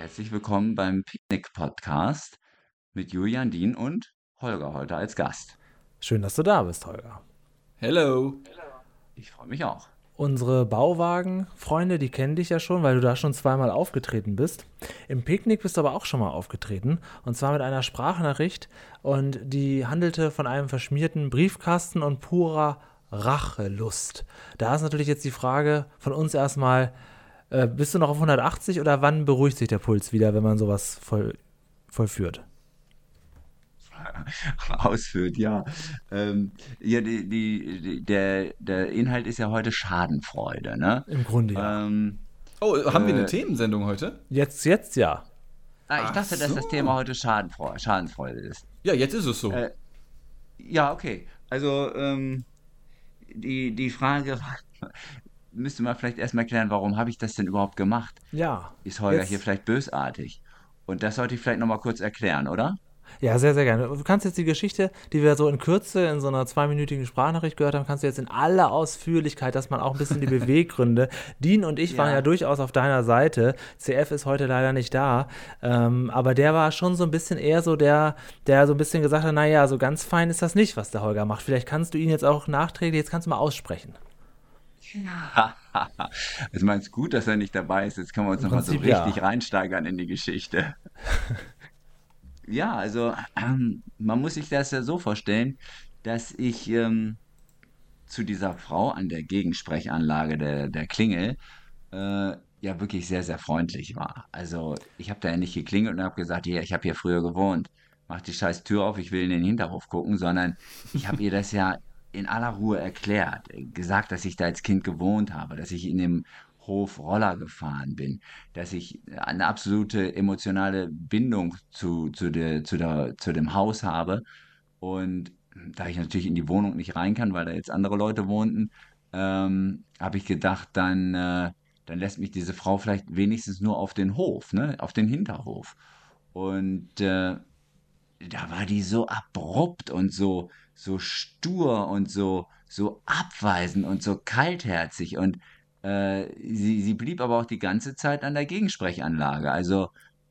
herzlich willkommen beim Picknick-Podcast mit Julian, Dien und Holger heute als Gast. Schön, dass du da bist, Holger. Hello. Ich freue mich auch. Unsere Bauwagen-Freunde, die kennen dich ja schon, weil du da schon zweimal aufgetreten bist. Im Picknick bist du aber auch schon mal aufgetreten. Und zwar mit einer Sprachnachricht. Und die handelte von einem verschmierten Briefkasten und purer Rachelust. Da ist natürlich jetzt die Frage von uns erstmal, bist du noch auf 180 oder wann beruhigt sich der Puls wieder, wenn man sowas vollführt? Ausführt, ja. Ja, der Inhalt ist ja heute Schadenfreude, ne? Im Grunde ja. Oh, haben wir eine Äh, Themensendung heute? Jetzt ja. ich Ach dachte, dass das so. Thema heute Schadenfreude ist. Ja, jetzt ist es so. Äh, ja, okay. Also, die Frage müsste man vielleicht erstmal klären, warum habe ich das denn überhaupt gemacht? Ja, Ist Holger hier jetzt. vielleicht bösartig? Und das sollte ich vielleicht nochmal kurz erklären, oder? Ja, sehr, sehr gerne. Du kannst jetzt die Geschichte, die wir so in Kürze in so einer zweiminütigen Sprachnachricht gehört haben, kannst du jetzt in aller Ausführlichkeit, dass man auch ein bisschen die Beweggründe. Dean und ich waren ja Ja. durchaus auf deiner Seite. CF ist heute leider nicht da. Aber der war schon so ein bisschen eher so der so ein bisschen gesagt hat, naja, so ganz fein ist das nicht, was der Holger macht. Vielleicht kannst du ihn jetzt auch nachträglich, jetzt kannst du mal aussprechen. Also meinst gut, dass er nicht dabei ist. Jetzt können wir uns Im nochmal so Prinzip richtig ja. reinsteigern in die Geschichte. Ja, also man muss sich das ja so vorstellen, dass ich zu dieser Frau an der Gegensprechanlage der Klingel ja wirklich sehr, sehr freundlich war. Also ich habe da ja nicht geklingelt und habe gesagt, hier, ich habe hier früher gewohnt. Mach die scheiß Tür auf, ich will in den Hinterhof gucken, sondern ich habe ihr das ja in aller Ruhe erklärt, gesagt, dass ich da als Kind gewohnt habe, dass ich in dem Hof Roller gefahren bin, dass ich eine absolute emotionale Bindung zu dem Haus habe. Und da ich natürlich in die Wohnung nicht rein kann, weil da jetzt andere Leute wohnten, habe ich gedacht, dann lässt mich diese Frau vielleicht wenigstens nur auf den Hof, ne, auf den Hinterhof. Und da war die so abrupt und so stur und so abweisend und so kaltherzig. Und sie blieb aber auch die ganze Zeit an der Gegensprechanlage. Also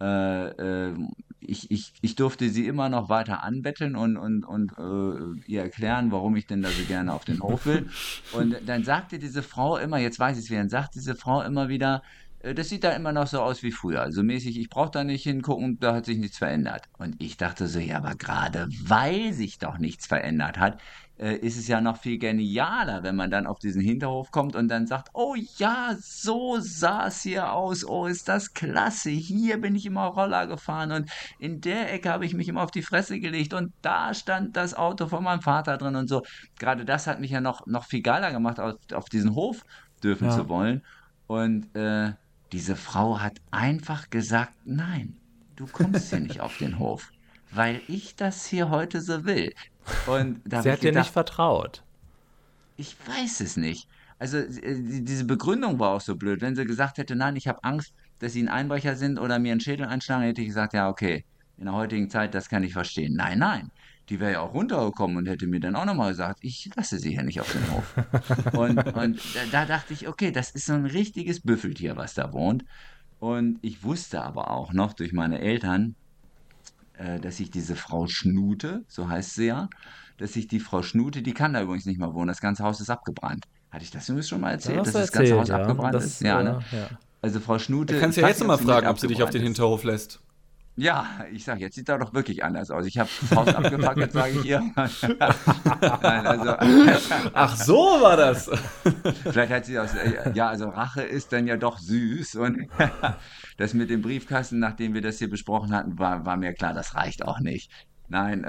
ich durfte sie immer noch weiter anbetteln und ihr erklären, warum ich denn da so gerne auf den Hof will. Und dann sagte diese Frau immer, jetzt weiß ich es wieder, dann sagt diese Frau immer wieder, das sieht da immer noch so aus wie früher. Also mäßig, ich brauche da nicht hingucken, da hat sich nichts verändert. Und ich dachte so, ja, aber gerade weil sich doch nichts verändert hat, ist es ja noch viel genialer, wenn man dann auf diesen Hinterhof kommt und dann sagt, oh ja, so sah es hier aus, oh, ist das klasse, hier bin ich immer Roller gefahren und in der Ecke habe ich mich immer auf die Fresse gelegt und da stand das Auto von meinem Vater drin und so. Gerade das hat mich ja noch viel geiler gemacht, auf diesen Hof dürfen zu Ja. wollen. Und diese Frau hat einfach gesagt, nein, du kommst hier nicht auf den Hof, weil ich das hier heute so will. Und da habe Sie ich hat dir nicht gedacht, vertraut. ich weiß es nicht. Also diese Begründung war auch so blöd. Wenn sie gesagt hätte, nein, ich habe Angst, dass sie ein Einbrecher sind oder mir einen Schädel einschlagen, hätte ich gesagt, ja, okay, in der heutigen Zeit, das kann ich verstehen. Nein, nein, die wäre ja auch runtergekommen und hätte mir dann auch nochmal gesagt, ich lasse sie hier nicht auf den Hof. Und da dachte ich, okay, das ist so ein richtiges Büffeltier, was da wohnt. Und ich wusste aber auch noch durch meine Eltern, dass ich diese Frau Schnute, so heißt sie ja, dass ich die Frau Schnute, die kann da übrigens nicht mehr wohnen, das ganze Haus ist abgebrannt. Hatte ich das übrigens schon mal Das erzählt, hast dass du das ganze erzählt, Haus ja. abgebrannt ist? Das, Ja, ne? ja. Also Frau Er Schnute, kann ich ja weiß jetzt nicht, ob mal sie mit fragen, ob sie dich auf abgebrannt den ist. Hinterhof lässt. Ja, ich sag, jetzt sieht er doch wirklich anders aus. Ich habe das Haus abgefackelt, sage ich ihr. Nein, also Ach, so war das. vielleicht hat sie aus, ja, also Rache ist dann ja doch süß und das mit dem Briefkasten, nachdem wir das hier besprochen hatten, war mir klar, das reicht auch nicht. Nein,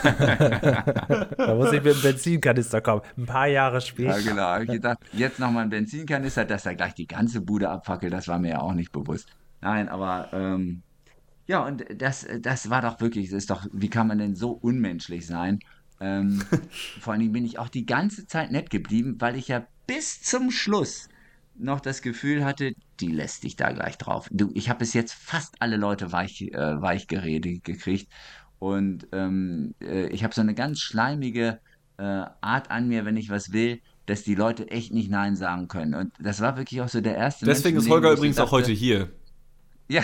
Da muss ich mit dem Benzinkanister kommen. Ein paar Jahre ja, später. genau. Habe ich gedacht, jetzt nochmal ein Benzinkanister, dass er gleich die ganze Bude abfackelt, das war mir ja auch nicht bewusst. Nein, aber ja, und das war doch wirklich, das ist doch, wie kann man denn so unmenschlich sein? Vor allen Dingen bin ich auch die ganze Zeit nett geblieben, weil ich ja bis zum Schluss noch das Gefühl hatte, die lässt dich da gleich drauf. Du, ich habe bis jetzt fast alle Leute weich geredet gekriegt und ich habe so eine ganz schleimige Art an mir, wenn ich was will, dass die Leute echt nicht Nein sagen können. Und das war wirklich auch so der erste Mensch Deswegen im ist Leben, Holger wo ich so übrigens auch heute dachte, hier. Ja,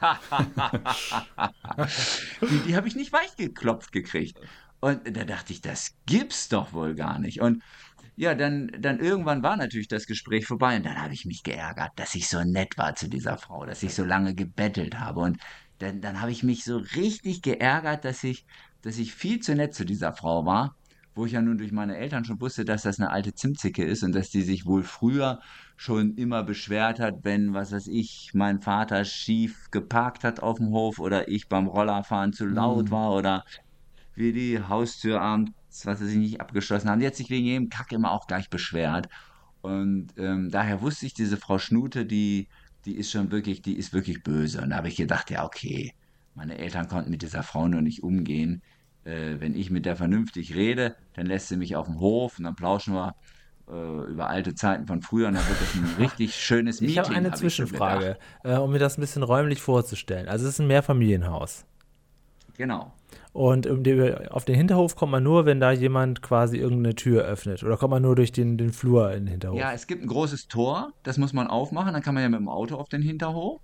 die habe ich nicht weich geklopft gekriegt. Und da dachte ich, das gibt's doch wohl gar nicht. Und ja, dann irgendwann war natürlich das Gespräch vorbei und dann habe ich mich geärgert, dass ich so nett war zu dieser Frau, dass ich so lange gebettelt habe. Und dann habe ich mich so richtig geärgert, dass ich viel zu nett zu dieser Frau war, wo ich ja nun durch meine Eltern schon wusste, dass das eine alte Zimtzicke ist und dass die sich wohl früher schon immer beschwert hat, wenn, was weiß ich, mein Vater schief geparkt hat auf dem Hof oder ich beim Rollerfahren zu laut Hm. war oder wir die Haustür abends, was weiß ich, nicht abgeschlossen haben. Die hat sich wegen jedem Kack immer auch gleich beschwert. Und daher wusste ich, diese Frau Schnute, die ist schon wirklich, die ist wirklich böse. Und da habe ich gedacht, ja, okay, meine Eltern konnten mit dieser Frau nur nicht umgehen. Wenn ich mit der vernünftig rede, dann lässt sie mich auf dem Hof und dann plauschen wir über alte Zeiten von früher und dann wird das ein richtig schönes Ich habe Meeting, eine habe ich so gedacht. Zwischenfrage, um mir das ein bisschen räumlich vorzustellen. Also es ist ein Mehrfamilienhaus. Genau. Und auf den Hinterhof kommt man nur, wenn da jemand quasi irgendeine Tür öffnet. Oder kommt man nur durch den Flur in den Ja, Hinterhof? es gibt ein großes Tor, das muss man aufmachen, dann kann man ja mit dem Auto auf den Hinterhof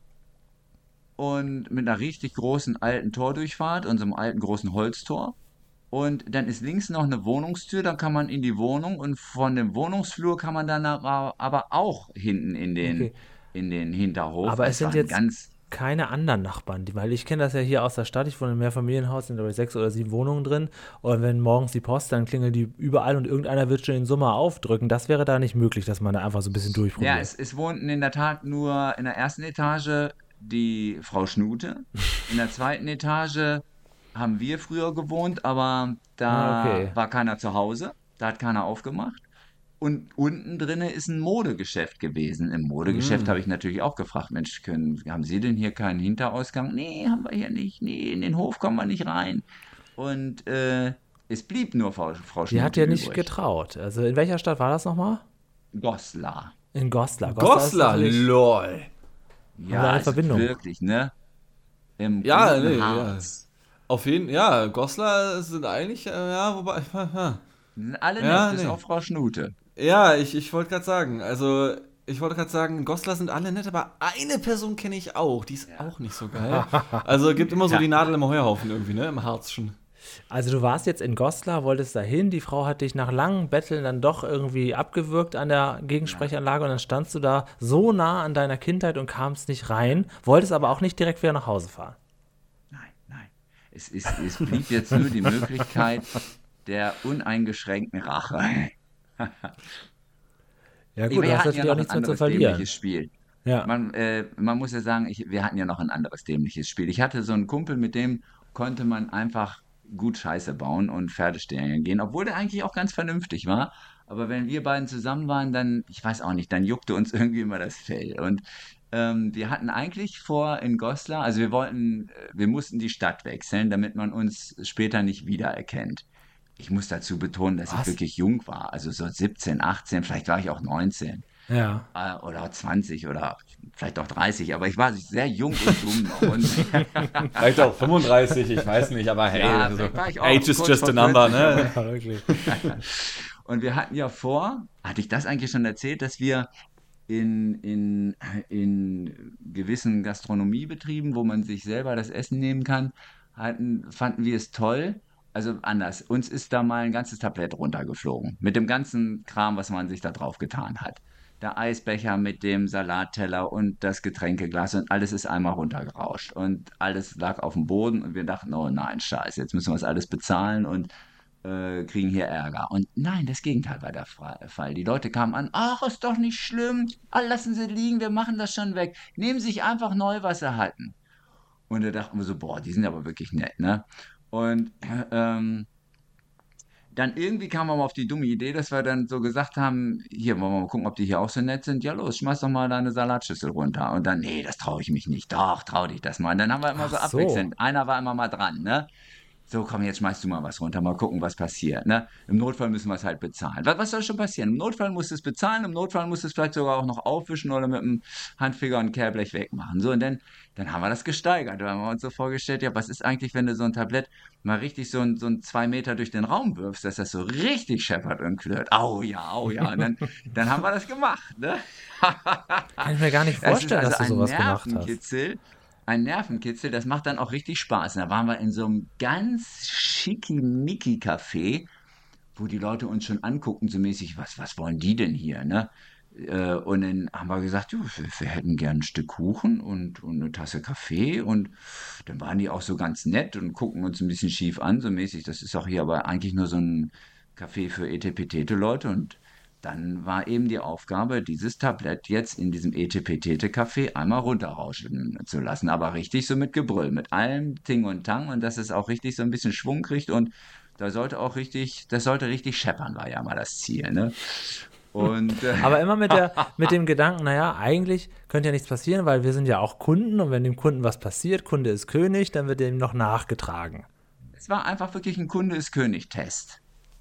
und mit einer richtig großen alten Tordurchfahrt und so einem alten großen Holztor. Und dann ist links noch eine Wohnungstür, dann kann man in die Wohnung und von dem Wohnungsflur kann man dann aber auch hinten in Okay. den Hinterhof. Aber es Es war sind ein jetzt ganz, keine anderen Nachbarn, weil ich kenne das ja hier aus der Stadt. Ich wohne in einem Mehrfamilienhaus, sind glaube ich 6 oder 7 Wohnungen drin. Und wenn morgens die Post, dann klingelt die überall und irgendeiner wird schon den Summer aufdrücken. Das wäre da nicht möglich, dass man da einfach so ein bisschen ja, durchprobiert. es wohnten in der Tat nur in der ersten Etage die Frau Schnute. In der zweiten Etage haben wir früher gewohnt, aber Ah, da okay. war keiner zu Hause. Da hat keiner aufgemacht. Und unten drinne ist ein Modegeschäft gewesen. Im Modegeschäft habe Hm. ich natürlich auch gefragt, Mensch, haben Sie denn hier keinen Hinterausgang? Nee, haben wir hier nicht. Nee, in den Hof kommen wir nicht rein. Und es blieb nur Frau Die hat Schnute ja nicht übrig. getraut. Also in welcher Stadt war das nochmal? Goslar. In Goslar. Goslar ist Goslar, natürlich. lol. Haben wir Ja, eine also Verbindung? wirklich, ne? Im Ja, guten nee, ja. Harz. Auf jeden ja, Goslar sind eigentlich, ja, wobei, Die sind alle nett, ja, bis nee. auf Frau Schnute. Ja, ich wollte gerade sagen, also, ich wollte gerade sagen, Goslar sind alle nett, aber eine Person kenne ich auch, die ist Ja. auch nicht so geil. Also, gibt immer so Ja. die Nadel im Heuhaufen irgendwie, ne, im Harzchen. Also du warst jetzt in Goslar, wolltest dahin, die Frau hat dich nach langem Betteln dann doch irgendwie abgewürgt an der Ja. Gegensprechanlage und dann standst du da so nah an deiner Kindheit und kamst nicht rein, wolltest aber auch nicht direkt wieder nach Hause fahren. Nein, nein. Es blieb jetzt nur die Möglichkeit der uneingeschränkten Rache. Ja gut, du Wir hast hatten ja natürlich auch noch ein nichts mehr zu anderes verlieren. dämliches Spiel. Ja. Man muss ja sagen, wir hatten ja noch ein anderes dämliches Spiel. Ich hatte so einen Kumpel, mit dem konnte man einfach gut Scheiße bauen und Pferdestärken gehen, obwohl der eigentlich auch ganz vernünftig war. Aber wenn wir beiden zusammen waren, dann, ich weiß auch nicht, dann juckte uns irgendwie immer das Fell. Und wir hatten eigentlich vor in Goslar, also wir mussten die Stadt wechseln, damit man uns später nicht wiedererkennt. Ich muss dazu betonen, dass ich Was? wirklich jung war, also so 17, 18, vielleicht war ich auch 19 Ja. oder 20 oder vielleicht auch 30, aber ich war sehr jung und dumm noch. Und Vielleicht auch 35, ich weiß nicht, aber hey, ja, also, vielleicht war ich auch Age is kurz just vor a number, 40, aber ne? Ja, wirklich. und wir hatten ja vor, hatte ich das eigentlich schon erzählt, dass wir in gewissen Gastronomiebetrieben, wo man sich selber das Essen nehmen kann, fanden wir es toll. Also anders, uns ist da mal ein ganzes Tablett runtergeflogen. Mit dem ganzen Kram, was man sich da drauf getan hat. Der Eisbecher mit dem Salatteller und das Getränkeglas und alles ist einmal runtergerauscht. Und alles lag auf dem Boden und wir dachten, oh nein, scheiße, jetzt müssen wir das alles bezahlen und kriegen hier Ärger. Und nein, das Gegenteil war der Fall. Die Leute kamen an, ach, ist doch nicht schlimm, ah, lassen Sie liegen, wir machen das schon weg. Nehmen Sie sich einfach neu, was Sie hatten. Und da dachten wir so, boah, die sind aber wirklich nett, ne? Und dann irgendwie kamen wir mal auf die dumme Idee, dass wir dann so gesagt haben, hier, wollen wir mal gucken, ob die hier auch so nett sind. Ja, los, schmeiß doch mal deine Salatschüssel runter. Und dann, nee, das traue ich mich nicht. Doch, trau dich das mal. Und dann haben wir immer Ach so so. abwechselnd. Einer war immer mal dran, ne? So, komm, jetzt schmeißt du mal was runter, mal gucken, was passiert. Ne? Im Notfall müssen wir es halt bezahlen. Was soll schon passieren? Im Notfall musst du es bezahlen, im Notfall musst du es vielleicht sogar auch noch aufwischen oder mit dem Handfeger und Kehrblech wegmachen. So, und dann haben wir das gesteigert. Da haben wir uns so vorgestellt, ja, was ist eigentlich, wenn du so ein Tablett mal richtig so ein 2 Meter durch den Raum wirfst, dass das so richtig scheppert und klirrt. Au ja, au ja. Und dann haben wir das gemacht. Ne? Kann ich mir gar nicht Es ist vorstellen, also dass du ein sowas gemacht hast. Nervenkitzel. ein Nervenkitzel, das macht dann auch richtig Spaß. Und da waren wir in so einem ganz schickimicki-Café, wo die Leute uns schon anguckten, so mäßig, was wollen die denn hier, ne? Und dann haben wir gesagt, jo, wir hätten gern ein Stück Kuchen und eine Tasse Kaffee. Und dann waren die auch so ganz nett und gucken uns ein bisschen schief an, so mäßig. Das ist auch hier aber eigentlich nur so ein Café für Etepetete-Leute. Und dann war eben die Aufgabe, dieses Tablett jetzt in diesem Etepetete-Café einmal runterrauschen zu lassen. Aber richtig so mit Gebrüll, mit allem Ting und Tang und dass es auch richtig so ein bisschen Schwung kriegt und das sollte richtig scheppern, war ja mal das Ziel, ne? Und Aber immer mit dem Gedanken, naja, eigentlich könnte ja nichts passieren, weil wir sind ja auch Kunden und wenn dem Kunden was passiert, Kunde ist König, dann wird dem noch nachgetragen. es war einfach wirklich ein Kunde ist König-Test.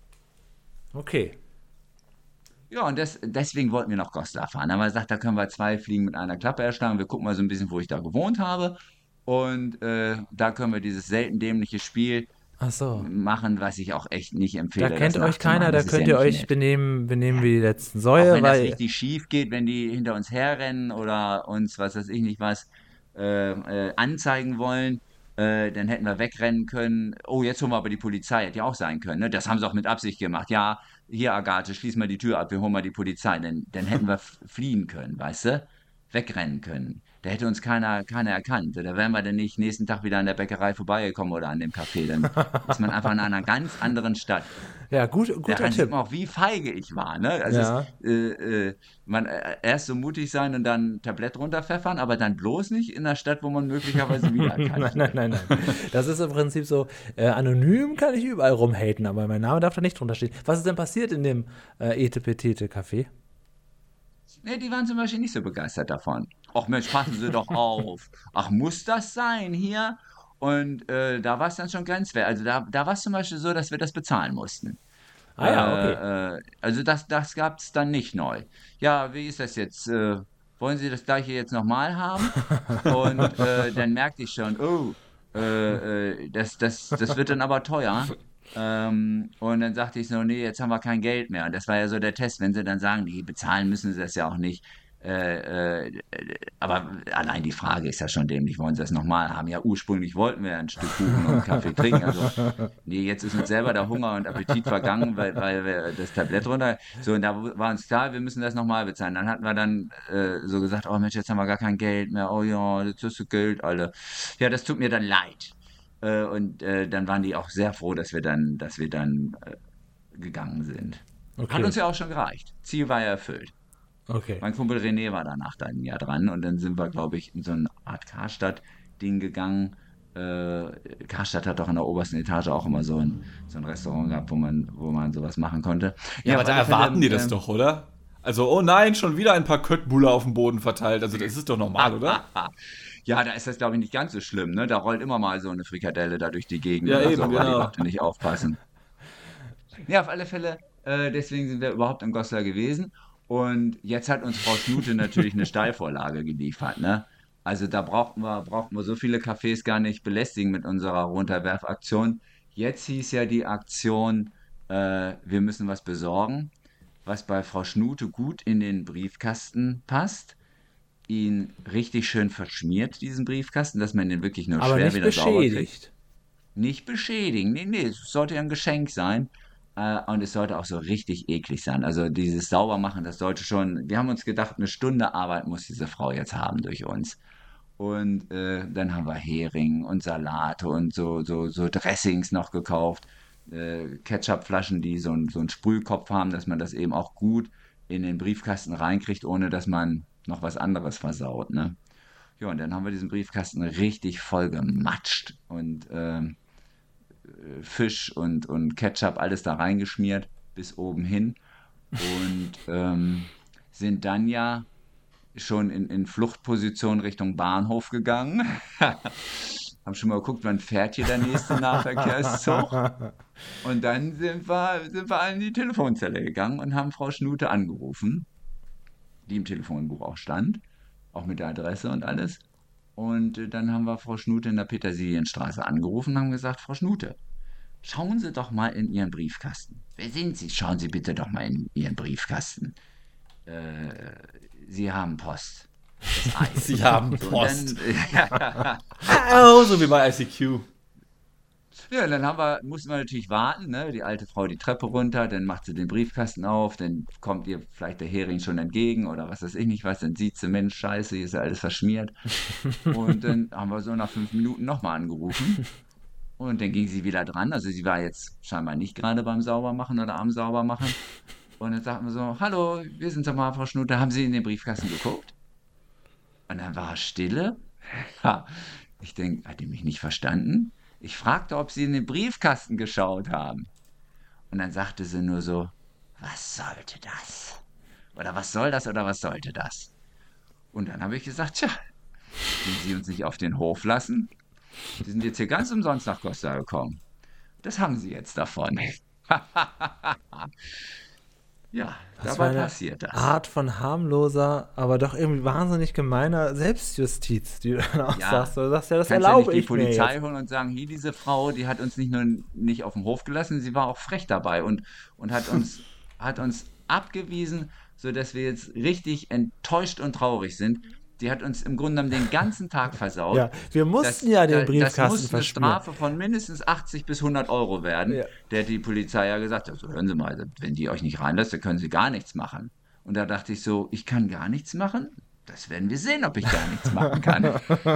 Okay. Ja, und deswegen wollten wir nach Goslar fahren. Da haben wir gesagt, da können wir zwei Fliegen mit einer Klappe erschlagen. Wir gucken mal so ein bisschen, wo ich da gewohnt habe. Und da können wir dieses selten dämliche Spiel Ach so. machen, was ich auch echt nicht Da empfehle, das kennt euch nachzumachen. keiner, da Das ist könnt ja ihr nicht euch nett. benehmen wie die letzten Auch Säue, wenn das weil richtig schief geht, wenn die hinter uns herrennen oder uns, was weiß ich nicht was, anzeigen wollen, dann hätten wir wegrennen können. Oh, jetzt holen wir aber die Polizei, hätte ja auch sein können. Ne? Das haben sie auch mit Absicht gemacht. Ja, hier, Agathe, schließ mal die Tür ab, wir holen mal die Polizei. Dann hätten wir fliehen können, weißt du? Wegrennen können. Da hätte uns keiner erkannt. Da wären wir dann nicht nächsten Tag wieder an der Bäckerei vorbeigekommen oder an dem Café. Dann ist man einfach in einer ganz anderen Stadt. ja, guter Daran sieht Tipp. man auch, wie feige ich war. Ne? Also Ja. erst so mutig sein und dann ein Tablett runterpfeffern, aber dann bloß nicht in der Stadt, wo man möglicherweise wiedererkannt wird. Nein. Das ist im Prinzip so, anonym kann ich überall rumhaten, aber mein Name darf da nicht drunter stehen. Was ist denn passiert in dem Etepetete-Café? Nee, die waren zum Beispiel nicht so begeistert davon. Ach Mensch, passen Sie doch auf. Ach, muss das sein hier? Und da war es dann schon grenzwertig. Also da war es zum Beispiel so, dass wir das bezahlen mussten. Ah ja, okay. Also das gab es dann nicht neu. Ja, wie ist das jetzt? Wollen Sie das gleiche jetzt nochmal haben? Und dann merkte ich schon, oh, das wird dann aber teuer. Und dann sagte ich so, nee, jetzt haben wir kein Geld mehr. Und das war ja so der Test, wenn sie dann sagen, nee, bezahlen müssen sie das ja auch nicht. Aber allein die Frage ist ja schon dämlich, wollen sie das nochmal haben? Ja, ursprünglich wollten wir ja ein Stück Kuchen und einen Kaffee trinken. Also, nee, jetzt ist uns selber der Hunger und Appetit vergangen, weil wir das Tablett runter. So, und da war uns klar, wir müssen das nochmal bezahlen. Dann hatten wir dann so gesagt, oh Mensch, jetzt haben wir gar kein Geld mehr. Oh ja, jetzt ist das Geld, alle. Ja, das tut mir dann leid. Und dann waren die auch sehr froh, dass wir dann gegangen sind. Hat Okay. uns ja auch schon gereicht. Ziel war ja erfüllt. Okay. Mein Kumpel René war danach dann ja dran und dann sind wir, glaube ich, in so eine Art Karstadt-Ding gegangen. Karstadt hat doch in der obersten Etage auch immer so ein Restaurant gehabt, wo man sowas machen konnte. Ja, aber auf da alle Fälle, erwarten die das doch, oder? Also, oh nein, schon wieder ein paar Köttbullar auf dem Boden verteilt. Also, das ist doch normal, oder? Ja, da ist das, glaube ich, nicht ganz so schlimm, ne? Da rollt immer mal so eine Frikadelle da durch die Gegend Ja, oder eben, so, weil die genau. Leute nicht aufpassen. Ja, auf alle Fälle, deswegen sind wir überhaupt in Goslar gewesen. Und jetzt hat uns Frau Schnute natürlich eine Steilvorlage geliefert, ne? Also da brauchten wir so viele Cafés gar nicht belästigen mit unserer Runterwerfaktion. Jetzt hieß ja die Aktion, wir müssen was besorgen, was bei Frau Schnute gut in den Briefkasten passt, ihn richtig schön verschmiert, diesen Briefkasten, dass man den wirklich nur Aber schwer nicht wieder sauber kriegt. beschädigt. Nicht beschädigen. Nee, es sollte ja ein Geschenk sein. Und es sollte auch so richtig eklig sein. Also dieses Saubermachen, das sollte schon. Wir haben uns gedacht, eine Stunde Arbeit muss diese Frau jetzt haben durch uns. Und dann haben wir Hering und Salate und so Dressings noch gekauft. Ketchupflaschen, die so einen Sprühkopf haben, dass man das eben auch gut in den Briefkasten reinkriegt, ohne dass man noch was anderes versaut. Ne? Ja, und dann haben wir diesen Briefkasten richtig voll gematscht und Fisch und Ketchup, alles da reingeschmiert, bis oben hin. Und sind dann ja schon in Fluchtposition Richtung Bahnhof gegangen. Haben schon mal geguckt, wann fährt hier der nächste Nahverkehrszug. Und dann sind wir in die Telefonzelle gegangen und haben Frau Schnute angerufen, die im Telefonbuch auch stand, auch mit der Adresse und alles. Und dann haben wir Frau Schnute in der Petersilienstraße angerufen und haben gesagt, Frau Schnute, schauen Sie doch mal in Ihren Briefkasten. Wer sind Sie? Schauen Sie bitte doch mal in Ihren Briefkasten. Äh, Sie haben Post. das Eis. Sie haben Und Post. dann, Oh, so wie bei ICQ. ja, dann mussten wir natürlich warten, ne? Die alte Frau die Treppe runter, dann macht sie den Briefkasten auf, dann kommt ihr vielleicht der Hering schon entgegen oder was weiß ich nicht was, dann sieht sie, Mensch, scheiße, hier ist ja alles verschmiert. Und dann haben wir so nach 5 Minuten nochmal angerufen und dann ging sie wieder dran. Also sie war jetzt scheinbar nicht gerade beim Saubermachen oder am Saubermachen. Und dann sagten wir so, hallo, wir sind mal Frau Schnute, haben Sie in den Briefkasten geguckt? Und dann war Stille. Ja, ich denke, hat die mich nicht verstanden? Ich fragte, ob sie in den Briefkasten geschaut haben. Und dann sagte sie nur so, was sollte das? Oder was soll das oder was sollte das? Und dann habe ich gesagt, tja, wenn Sie uns nicht auf den Hof lassen, Sie sind jetzt hier ganz umsonst nach Costa gekommen. Das haben Sie jetzt davon. Ja, Was für dabei eine passiert das. Art von harmloser, aber doch irgendwie wahnsinnig gemeiner Selbstjustiz, die du dann auch Ja, sagst. Du sagst ja, das kannst ja erlaube nicht die ich mir Polizei jetzt. holen und sagen, hier, diese Frau, die hat uns nicht nur nicht auf dem Hof gelassen, sie war auch frech dabei und hat uns abgewiesen, sodass wir jetzt richtig enttäuscht und traurig sind. Die hat uns im Grunde genommen den ganzen Tag versaut. Ja, wir mussten ja den Das Briefkasten muss eine verschmieren. Strafe von mindestens 80 bis 100 Euro werden. Ja. Der hat die Polizei ja gesagt, also hören Sie mal, wenn die euch nicht reinlässt, dann können Sie gar nichts machen. Und da dachte ich so, ich kann gar nichts machen? Das werden wir sehen, ob ich gar nichts machen kann.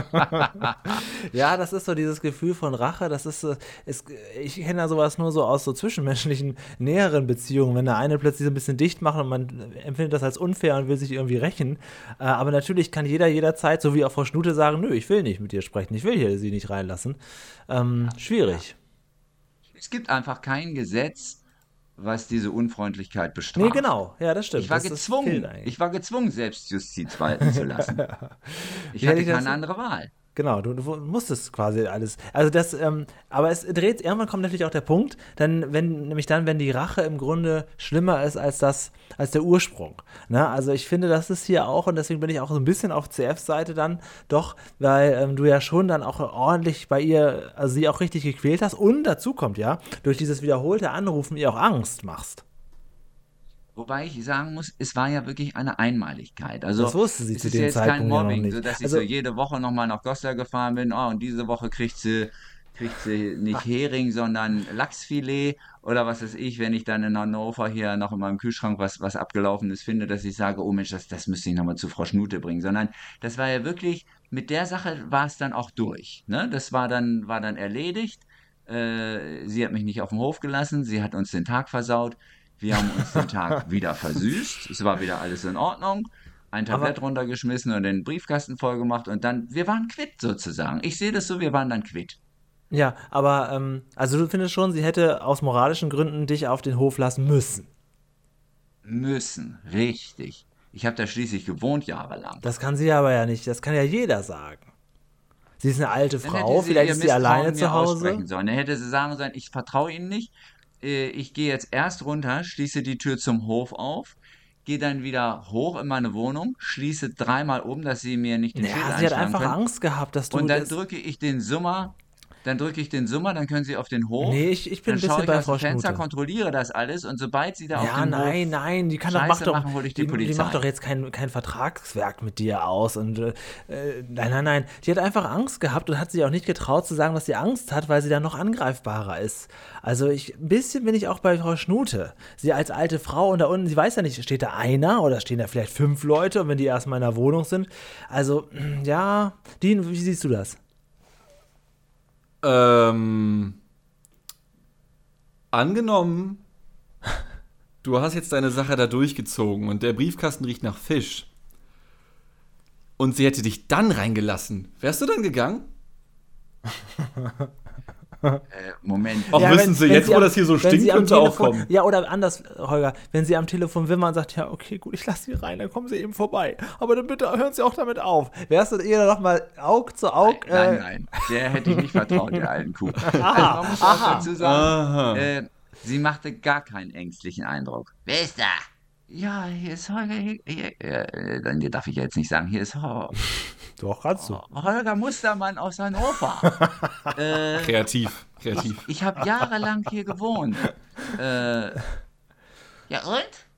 Ja, das ist so dieses Gefühl von Rache, das ist, ich kenne ja sowas nur so aus so zwischenmenschlichen, näheren Beziehungen, wenn der eine plötzlich so ein bisschen dicht macht und man empfindet das als unfair und will sich irgendwie rächen. Aber natürlich kann jeder jederzeit, so wie auch Frau Schnute, sagen, nö, ich will nicht mit dir sprechen, ich will hier sie nicht reinlassen. Schwierig. Es gibt einfach kein Gesetz, was diese Unfreundlichkeit Nee, bestraft. genau, ja, das stimmt. Ich war Das fehlt gezwungen, eigentlich. ich war gezwungen, Selbstjustiz walten zu lassen. Ich Wie hätte hatte ich das? keine andere Wahl. Genau, du musstest quasi alles. Also das, aber es dreht, irgendwann kommt natürlich auch der Punkt, wenn die Rache im Grunde schlimmer ist als der Ursprung. Ne? Also ich finde, das ist hier auch, und deswegen bin ich auch so ein bisschen auf CFs Seite dann, doch, weil du ja schon dann auch ordentlich bei ihr, also sie auch richtig gequält hast und dazu kommt ja, durch dieses wiederholte Anrufen ihr auch Angst machst. Wobei ich sagen muss, es war ja wirklich eine Einmaligkeit. Das Also wusste sie es zu ist ja dem jetzt kein Zeitpunkt ja noch Mobbing, nicht. so dass ich so Also, jede Woche nochmal nach Goslar gefahren bin. Oh, und diese Woche kriegt sie nicht Hering, sondern Lachsfilet oder was weiß ich, wenn ich dann in Hannover hier noch in meinem Kühlschrank was Abgelaufenes finde, dass ich sage, oh Mensch, das müsste ich nochmal zu Frau Schnute bringen. Sondern das war ja wirklich, mit der Sache war es dann auch durch. Ne? Das war dann erledigt. Sie hat mich nicht auf dem Hof gelassen, sie hat uns den Tag versaut. Wir haben uns den Tag wieder versüßt. Es war wieder alles in Ordnung. Ein aber Tablett runtergeschmissen und den Briefkasten voll gemacht und dann, wir waren quitt sozusagen. Ich sehe das so, wir waren dann quitt. ja, aber also du findest schon, sie hätte aus moralischen Gründen dich auf den Hof lassen müssen. Müssen, richtig. Ich habe da schließlich gewohnt jahrelang. Das kann sie aber ja nicht, das kann ja jeder sagen. Sie ist eine alte Dann Frau, hätte sie vielleicht ihr ist sie alleine Misstrauen zu mir Hause. aussprechen sollen. Dann hätte sie sagen sollen, ich vertraue Ihnen nicht. Ich gehe jetzt erst runter, schließe die Tür zum Hof auf, gehe dann wieder hoch in meine Wohnung, schließe dreimal um, dass sie mir nicht den Schädel Ja, sie hat einschlagen einfach können. Angst gehabt, dass du Und dann das. drücke ich den Summer, dann können sie auf den Nee, Hof. ich bin Dann ein bisschen schaue ich bei aus dem Frau Fenster, Schnute. kontrolliere das alles und sobald sie da auf Ja, dem Hof nein, die kann doch, Scheiße machen, hole ich die die macht doch Polizei. jetzt kein Vertragswerk mit dir aus und nein, die hat einfach Angst gehabt und hat sich auch nicht getraut zu sagen, dass sie Angst hat, weil sie dann noch angreifbarer ist. Also ein bisschen bin ich auch bei Frau Schnute. Sie als alte Frau und da unten, sie weiß ja nicht, steht da einer oder stehen da vielleicht 5 Leute und wenn die erstmal in der Wohnung sind. Also, ja, Dean, wie siehst du das? Angenommen, du hast jetzt deine Sache da durchgezogen und der Briefkasten riecht nach Fisch. Und sie hätte dich dann reingelassen. Wärst du dann gegangen? Moment. Auch Ja, wissen sie, wenn jetzt sie wo am- das hier so wenn stinkt, sie am könnte auch Telefon- kommen. Ja, oder anders, Holger, wenn sie am Telefon wimmern und sagt, ja, okay, gut, ich lasse sie rein, dann kommen sie eben vorbei. Aber dann bitte hören Sie auch damit auf. Wärst du ihr doch mal Aug zu Aug? Nein, der hätte ich nicht vertraut, der alten Kuh. Also man muss auch dazu sagen, sie machte gar keinen ängstlichen Eindruck. Wer ist da? Ja, hier ist Holger. Dann darf ich jetzt nicht sagen, hier ist Doch, kannst du. Holger Mustermann aus Hannover. Kreativ. Ich habe jahrelang hier gewohnt. Ja und?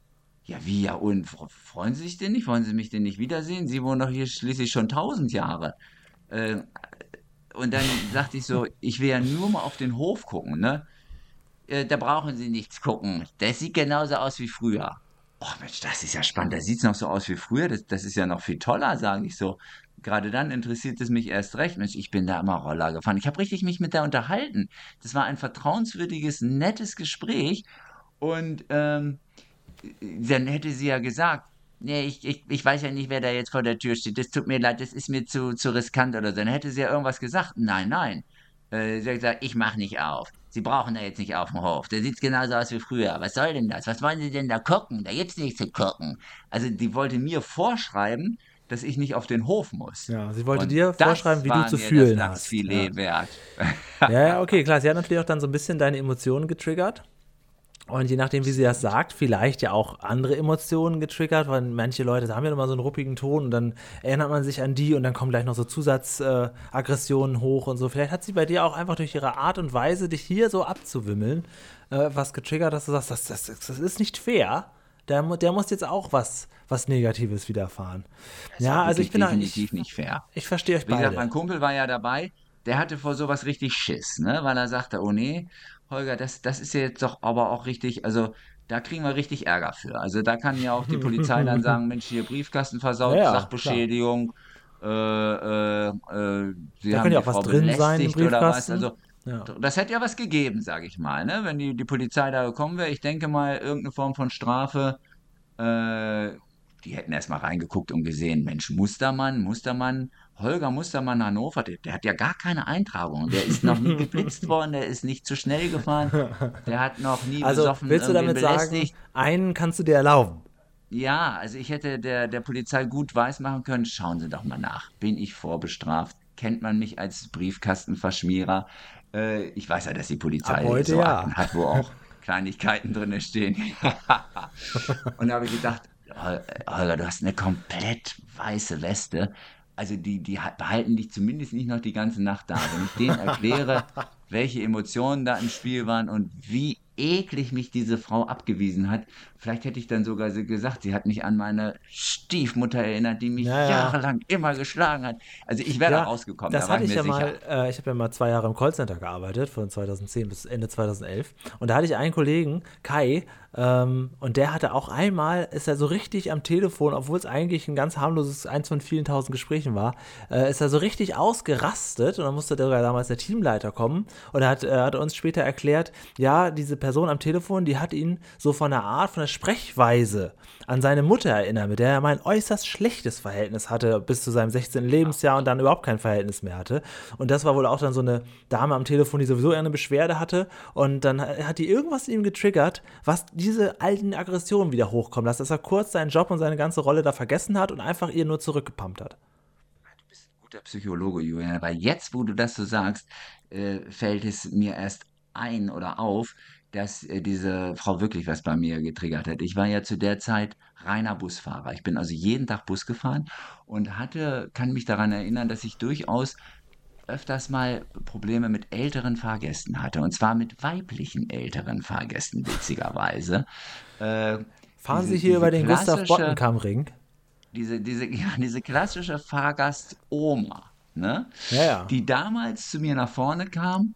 Ja, wie, ja, und freuen Sie sich denn nicht? Wollen Sie mich denn nicht wiedersehen? Sie wohnen doch hier schließlich schon 1000 Jahre. Äh, und dann sagte ich so, ich will ja nur mal auf den Hof gucken, ne? Da brauchen Sie nichts gucken. Das sieht genauso aus wie früher. Och Mensch, das ist ja spannend. Da sieht es noch so aus wie früher. Das ist ja noch viel toller, sage ich so. Gerade dann interessiert es mich erst recht. Mensch, ich bin da immer Roller gefahren. Ich habe richtig mich mit der unterhalten. Das war ein vertrauenswürdiges, nettes Gespräch. Und dann hätte sie ja gesagt, nee, ich weiß ja nicht, wer da jetzt vor der Tür steht. Das tut mir leid, das ist mir zu riskant oder so. Dann hätte sie ja irgendwas gesagt. Nein, nein. Sie hat gesagt, ich mach nicht auf. Sie brauchen da jetzt nicht auf dem Hof. Der sieht genauso aus wie früher. Was soll denn das? Was wollen Sie denn da gucken? Da gibt's nichts zu gucken. Also die wollte mir vorschreiben, dass ich nicht auf den Hof muss. Ja, sie wollte Und dir vorschreiben, das wie du war zu mir das fühlen hast. Ja. Lachsfilet wert. Ja, ja, okay, klar. Sie hat natürlich auch dann so ein bisschen deine Emotionen getriggert. Und je nachdem, wie sie das sagt, vielleicht ja auch andere Emotionen getriggert, weil manche Leute haben ja immer so einen ruppigen Ton und dann erinnert man sich an die und dann kommen gleich noch so Zusatzaggressionen hoch und so. Vielleicht hat sie bei dir auch einfach durch ihre Art und Weise, dich hier so abzuwimmeln, was getriggert, dass du sagst, das ist nicht fair. Der muss jetzt auch was Negatives widerfahren. Das Ja, war also wirklich ich bin da, definitiv nicht fair. ich verstehe euch Wie gesagt, mein beide. Kumpel war ja dabei, der hatte vor sowas richtig Schiss, ne? Weil er sagte, oh nee, Holger, das ist ja jetzt doch aber auch richtig, also da kriegen wir richtig Ärger für. Also da kann ja auch die Polizei dann sagen, Mensch, hier Briefkasten Ja, versaut, ja, klar. Sachbeschädigung, Sie Da kann haben ja die auch was Frau drin sein im belästigt oder was. Briefkasten. Also Ja. das hätte ja was gegeben, sage ich mal, ne? Wenn die Polizei da gekommen wäre. Ich denke mal, irgendeine Form von Strafe. Äh, Die hätten erst mal reingeguckt und gesehen, Mensch, Holger Mustermann Hannover, der hat ja gar keine Eintragung. Der ist noch nie geblitzt worden, der ist nicht zu schnell gefahren, der hat noch nie Also besoffen willst du irgendwen damit sagen, belästigt. einen kannst du dir erlauben? Ja, also ich hätte der Polizei gut weismachen können, schauen Sie doch mal nach. Bin ich vorbestraft? Kennt man mich als Briefkastenverschmierer? Ich weiß ja, dass die Ab Polizei heute so ja. Akten hat, wo auch Kleinigkeiten drin stehen. Und da habe ich gedacht, Holger, du hast eine komplett weiße Weste. Also die behalten dich zumindest nicht noch die ganze Nacht da. Wenn ich denen erkläre, welche Emotionen da im Spiel waren und wie eklig mich diese Frau abgewiesen hat, vielleicht hätte ich dann sogar gesagt, sie hat mich an meine Stiefmutter erinnert, die mich Naja, jahrelang immer geschlagen hat. Also ich wäre da ja, rausgekommen, da das war hatte ich ich mir ja sicher. mal, ich habe ja mal 2 Jahre im Callcenter gearbeitet, von 2010 bis Ende 2011. Und da hatte ich einen Kollegen, Kai, und der hatte auch einmal, ist er so richtig am Telefon, obwohl es eigentlich ein ganz harmloses, eins von vielen tausend Gesprächen war, ist er so richtig ausgerastet und dann musste sogar damals der Teamleiter kommen und er hat uns später erklärt, ja, diese Person am Telefon, die hat ihn so von der Art, von der Sprechweise an seine Mutter erinnert, mit der er mal ein äußerst schlechtes Verhältnis hatte bis zu seinem 16. Lebensjahr und dann überhaupt kein Verhältnis mehr hatte. Und das war wohl auch dann so eine Dame am Telefon, die sowieso eher eine Beschwerde hatte und dann hat die irgendwas in ihm getriggert, was diese alten Aggressionen wieder hochkommen lässt, dass er kurz seinen Job und seine ganze Rolle da vergessen hat und einfach ihr nur zurückgepumpt hat. Du bist ein guter Psychologe, Julian, weil jetzt, wo du das so sagst, fällt es mir erst ein oder auf, dass diese Frau wirklich was bei mir getriggert hat. Ich war ja zu der Zeit reiner Busfahrer. Ich bin also jeden Tag Bus gefahren und kann mich daran erinnern, dass ich durchaus öfters mal Probleme mit älteren Fahrgästen hatte, und zwar mit weiblichen älteren Fahrgästen, witzigerweise. Äh, Fahren Sie hier über den Gustav klassische Bottenkamm-Ring? ja, diese klassische Fahrgast-Oma, ne? Ja, ja. Die damals zu mir nach vorne kam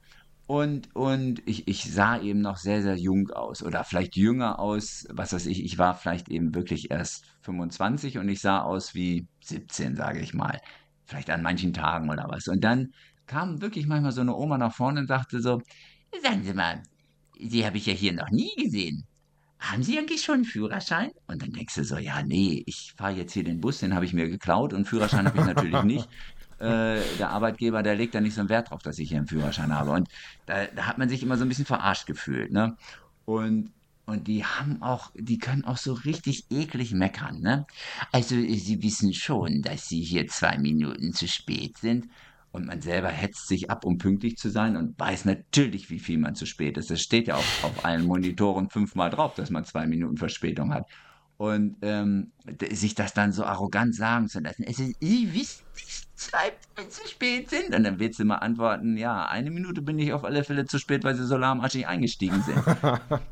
und ich sah eben noch sehr, sehr jung aus oder vielleicht jünger aus, was weiß ich war vielleicht eben wirklich erst 25 und ich sah aus wie 17, sage ich mal. Vielleicht an manchen Tagen oder was. Und dann kam wirklich manchmal so eine Oma nach vorne und sagte so, sagen Sie mal, Sie habe ich ja hier noch nie gesehen. Haben Sie eigentlich schon einen Führerschein? Und dann denkst du so, ja, nee, ich fahre jetzt hier den Bus, den habe ich mir geklaut und Führerschein habe ich natürlich nicht. Der Arbeitgeber, der legt da nicht so einen Wert drauf, dass ich hier einen Führerschein habe. Und da hat man sich immer so ein bisschen verarscht gefühlt, ne? Und, und die können auch so richtig eklig meckern, ne? Also, Sie wissen schon, dass Sie hier 2 Minuten zu spät sind. Und man selber hetzt sich ab, um pünktlich zu sein und weiß natürlich, wie viel man zu spät ist. Das steht ja auf allen Monitoren 5-mal drauf, dass man 2 Minuten Verspätung hat. Und sich das dann so arrogant sagen zu lassen. Also, Sie wissen, dass 2 Minuten zu spät sind. Und dann willst du mal antworten, ja, 1 Minute bin ich auf alle Fälle zu spät, weil Sie so lahmarschig eingestiegen sind.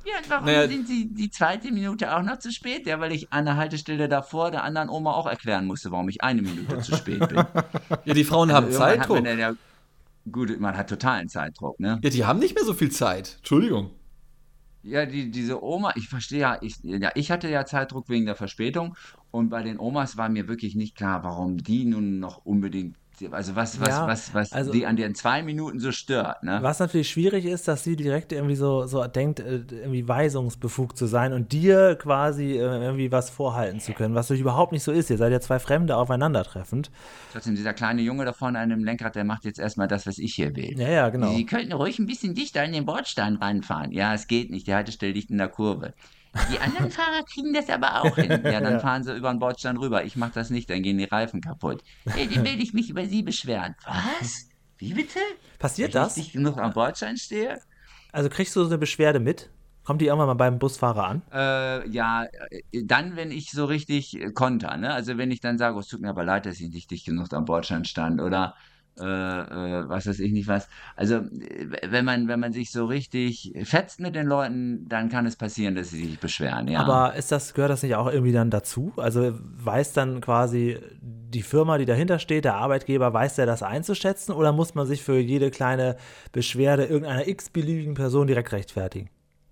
Ja, und warum Naja, sind Sie die zweite Minute auch noch zu spät? Ja, weil ich an der Haltestelle davor der anderen Oma auch erklären musste, warum ich eine Minute zu spät bin. ja, die Frauen Also haben irgendwann hat man Zeitdruck. dann ja, gut, man hat totalen Zeitdruck, ne? Ja, die haben nicht mehr so viel Zeit. Entschuldigung. Ja, diese Oma, ich verstehe ich hatte ja Zeitdruck wegen der Verspätung und bei den Omas war mir wirklich nicht klar, warum die nun noch unbedingt, also Ja, was also die an den 2 Minuten so stört, ne? was natürlich schwierig ist, dass sie direkt irgendwie so denkt, irgendwie weisungsbefugt zu sein und dir quasi irgendwie was vorhalten zu können, was natürlich überhaupt nicht so ist. Ihr seid ja zwei Fremde aufeinandertreffend. Trotzdem, dieser kleine Junge da vorne an dem Lenkrad, der macht jetzt erstmal das, was ich hier will. Ja, ja, genau. Sie könnten ruhig ein bisschen dichter an den Bordstein ranfahren. Ja, es geht nicht, die Haltestelle liegt in der Kurve. Die anderen Fahrer kriegen das aber auch hin. Ja, dann Ja. fahren sie über den Bordstein rüber. Ich mache das nicht, dann gehen die Reifen kaputt. Hey, dann will ich mich über Sie beschweren. Was? Wie bitte? Weil Passiert ich nicht das? dicht genug am Bordstein stehe? Also kriegst du so eine Beschwerde mit? Kommt die irgendwann mal beim Busfahrer an? Ja, dann, wenn ich so richtig konter, ne? Also wenn ich dann sage, oh, es tut mir aber leid, dass ich nicht dicht genug am Bordstein stand oder was weiß ich nicht was. Also wenn man sich so richtig fetzt mit den Leuten, dann kann es passieren, dass sie sich beschweren, ja. Aber gehört das nicht auch irgendwie dann dazu? Also weiß dann quasi die Firma, die dahinter steht, der Arbeitgeber, weiß der das einzuschätzen oder muss man sich für jede kleine Beschwerde irgendeiner x-beliebigen Person direkt rechtfertigen?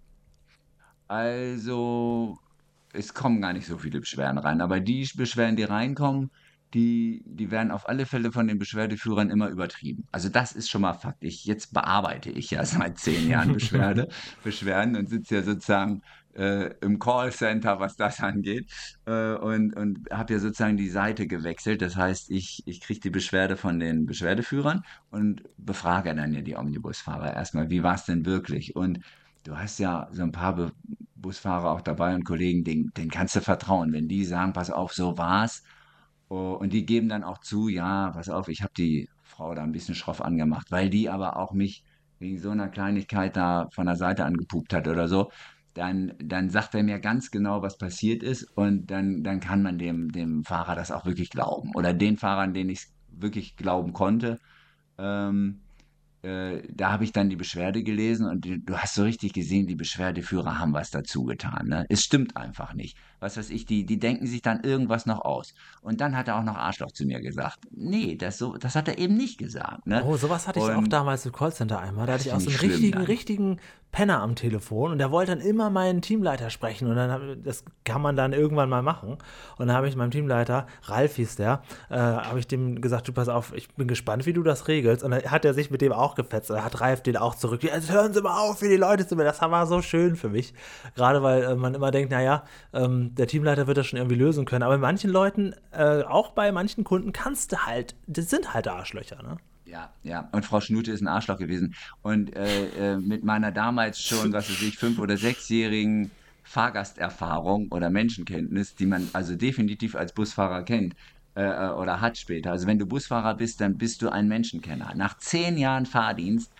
Also es kommen gar nicht so viele Beschwerden rein, aber die Beschwerden, die reinkommen, die werden auf alle Fälle von den Beschwerdeführern immer übertrieben. Also das ist schon mal Fakt. Jetzt bearbeite ich ja seit 10 Jahren Beschwerden und sitze ja sozusagen im Callcenter, was das angeht, und habe ja sozusagen die Seite gewechselt. Das heißt, ich kriege die Beschwerde von den Beschwerdeführern und befrage dann ja die Omnibusfahrer erstmal, wie war es denn wirklich? Und du hast ja so ein paar Busfahrer auch dabei und Kollegen, denen kannst du vertrauen. Wenn die sagen, pass auf, so war's, oh, und die geben dann auch zu, ja, pass auf, ich habe die Frau da ein bisschen schroff angemacht, weil die aber auch mich wegen so einer Kleinigkeit da von der Seite angepupt hat oder so, dann sagt er mir ganz genau, was passiert ist und dann kann man dem Fahrer das auch wirklich glauben. Oder den Fahrern, denen ich es wirklich glauben konnte, ähm, da habe ich dann die Beschwerde gelesen und du hast so richtig gesehen, die Beschwerdeführer haben was dazu getan. Ne? Es stimmt einfach nicht. Was weiß ich, die denken sich dann irgendwas noch aus. Und dann hat er auch noch Arschloch zu mir gesagt. Nee, das hat er eben nicht gesagt. Ne? Oh, sowas hatte ich auch Und damals im Callcenter einmal. Da hatte das ich auch finde so ich einen schlimm dann. richtigen Penner am Telefon und der wollte dann immer meinen Teamleiter sprechen und das kann man dann irgendwann mal machen. Und dann habe ich meinem Teamleiter, Ralf hieß der, habe ich dem gesagt, du pass auf, ich bin gespannt, wie du das regelst. Und dann hat er sich mit dem auch gefetzt und dann hat Ralf den auch zurück. Jetzt hören Sie mal auf, wie die Leute zu mir. Das war so schön für mich. Gerade weil man immer denkt, naja, der Teamleiter wird das schon irgendwie lösen können. Aber bei manchen Leuten, auch bei manchen Kunden, kannst du halt, das sind halt Arschlöcher, ne? Ja, ja. Und Frau Schnute ist ein Arschloch gewesen. Und mit meiner damals schon, was weiß ich, 5- oder 6-jährigen Fahrgasterfahrung oder Menschenkenntnis, die man also definitiv als Busfahrer kennt oder hat später. Also wenn du Busfahrer bist, dann bist du ein Menschenkenner. Nach 10 Jahren Fahrdienst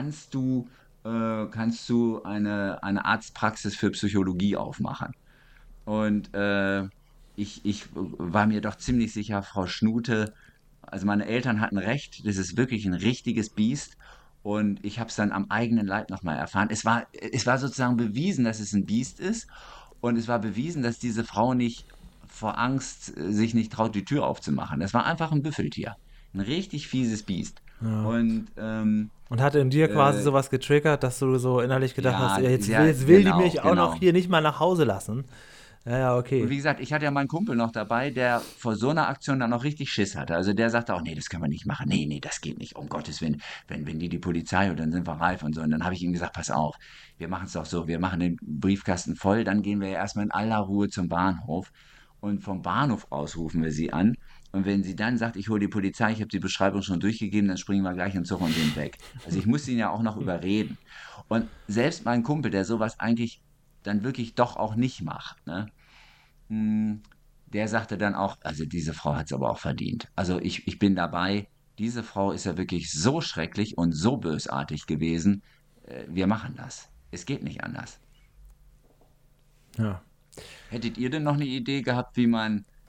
kannst du eine Arztpraxis für Psychologie aufmachen. Und ich war mir doch ziemlich sicher, Frau Schnute, also meine Eltern hatten recht, das ist wirklich ein richtiges Biest. Und ich habe es dann am eigenen Leib nochmal erfahren. Es war sozusagen bewiesen, dass es ein Biest ist. Und es war bewiesen, dass diese Frau nicht vor Angst sich nicht traut, die Tür aufzumachen. Das war einfach ein Büffeltier. Ein richtig fieses Biest. Ja. Und Und hat in dir quasi äh, sowas getriggert, dass du so innerlich gedacht hast, ja, ja, ja, jetzt will die genau, mich auch noch genau. hier nicht mal nach Hause lassen. Ja, ja, Und okay. wie gesagt, ich hatte ja meinen Kumpel noch dabei, der vor so einer Aktion dann noch richtig Schiss hatte. Also der sagte auch, nee, das können wir nicht machen. Nee, nee, das geht nicht. Um Gottes Willen, wenn die Polizei und dann sind wir reif und so. Und dann habe ich ihm gesagt, pass auf, wir machen es doch so, wir machen den Briefkasten voll, dann gehen wir ja erstmal in aller Ruhe zum Bahnhof. Und vom Bahnhof aus rufen wir sie an. Und wenn sie dann sagt, ich hole die Polizei, ich habe die Beschreibung schon durchgegeben, dann springen wir gleich im Zug und sind weg. Also ich musste ihn ja auch noch überreden. Und selbst mein Kumpel, der sowas eigentlich dann wirklich doch auch nicht macht, ne? Hm, Der sagte dann auch, also diese Frau hat es aber auch verdient. Also ich bin dabei, diese Frau ist ja wirklich so schrecklich und so bösartig gewesen. Wir machen das. Es geht nicht anders. Ja. Hättet ihr denn noch eine Idee gehabt, wie man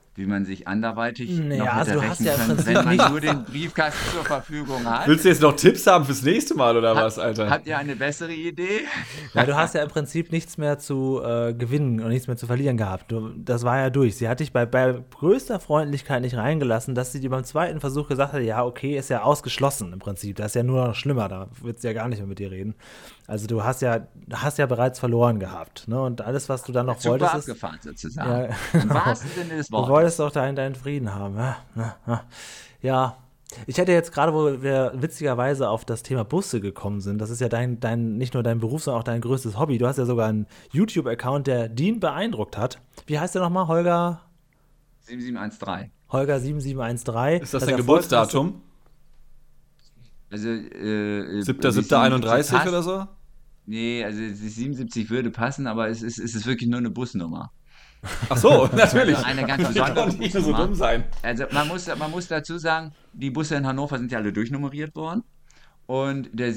wie man sich anderweitig Naja, noch also hätte du hast rächen ja im können, Prinzip wenn man nichts. nur den Briefkasten zur Verfügung hat. Willst du jetzt noch Tipps haben fürs nächste Mal oder was, Alter? Habt ihr eine bessere Idee? Ja, du hast ja im Prinzip nichts mehr zu gewinnen und nichts mehr zu verlieren gehabt. Das war ja durch. Sie hat dich bei größter Freundlichkeit nicht reingelassen, dass sie dir beim zweiten Versuch gesagt hat, ja, okay, ist ja ausgeschlossen im Prinzip. Das ist ja nur noch schlimmer, da wird sie ja gar nicht mehr mit dir reden. Also du hast ja bereits verloren gehabt. Ne? Und alles, was du dann noch Super wolltest, ist, abgefahren sozusagen. ja, Im genau. wahrsten Sinne des Du Wortes. wolltest doch deinen Frieden haben. Ja, ich hätte jetzt gerade, wo wir witzigerweise auf das Thema Busse gekommen sind, das ist ja nicht nur dein Beruf, sondern auch dein größtes Hobby. Du hast ja sogar einen YouTube-Account, der Dean beeindruckt hat. Wie heißt der nochmal? Holger 7713. 7713. Ist das dein Geburtsdatum? Also, 7.7.31 oder so? Nee, also 77 würde passen, aber es ist wirklich nur eine Busnummer. Ach so, natürlich. Also eine ganz Ich besondere konnte nicht nur so Busnummer. dumm sein. Also man muss dazu sagen, die Busse in Hannover sind ja alle durchnummeriert worden. Und der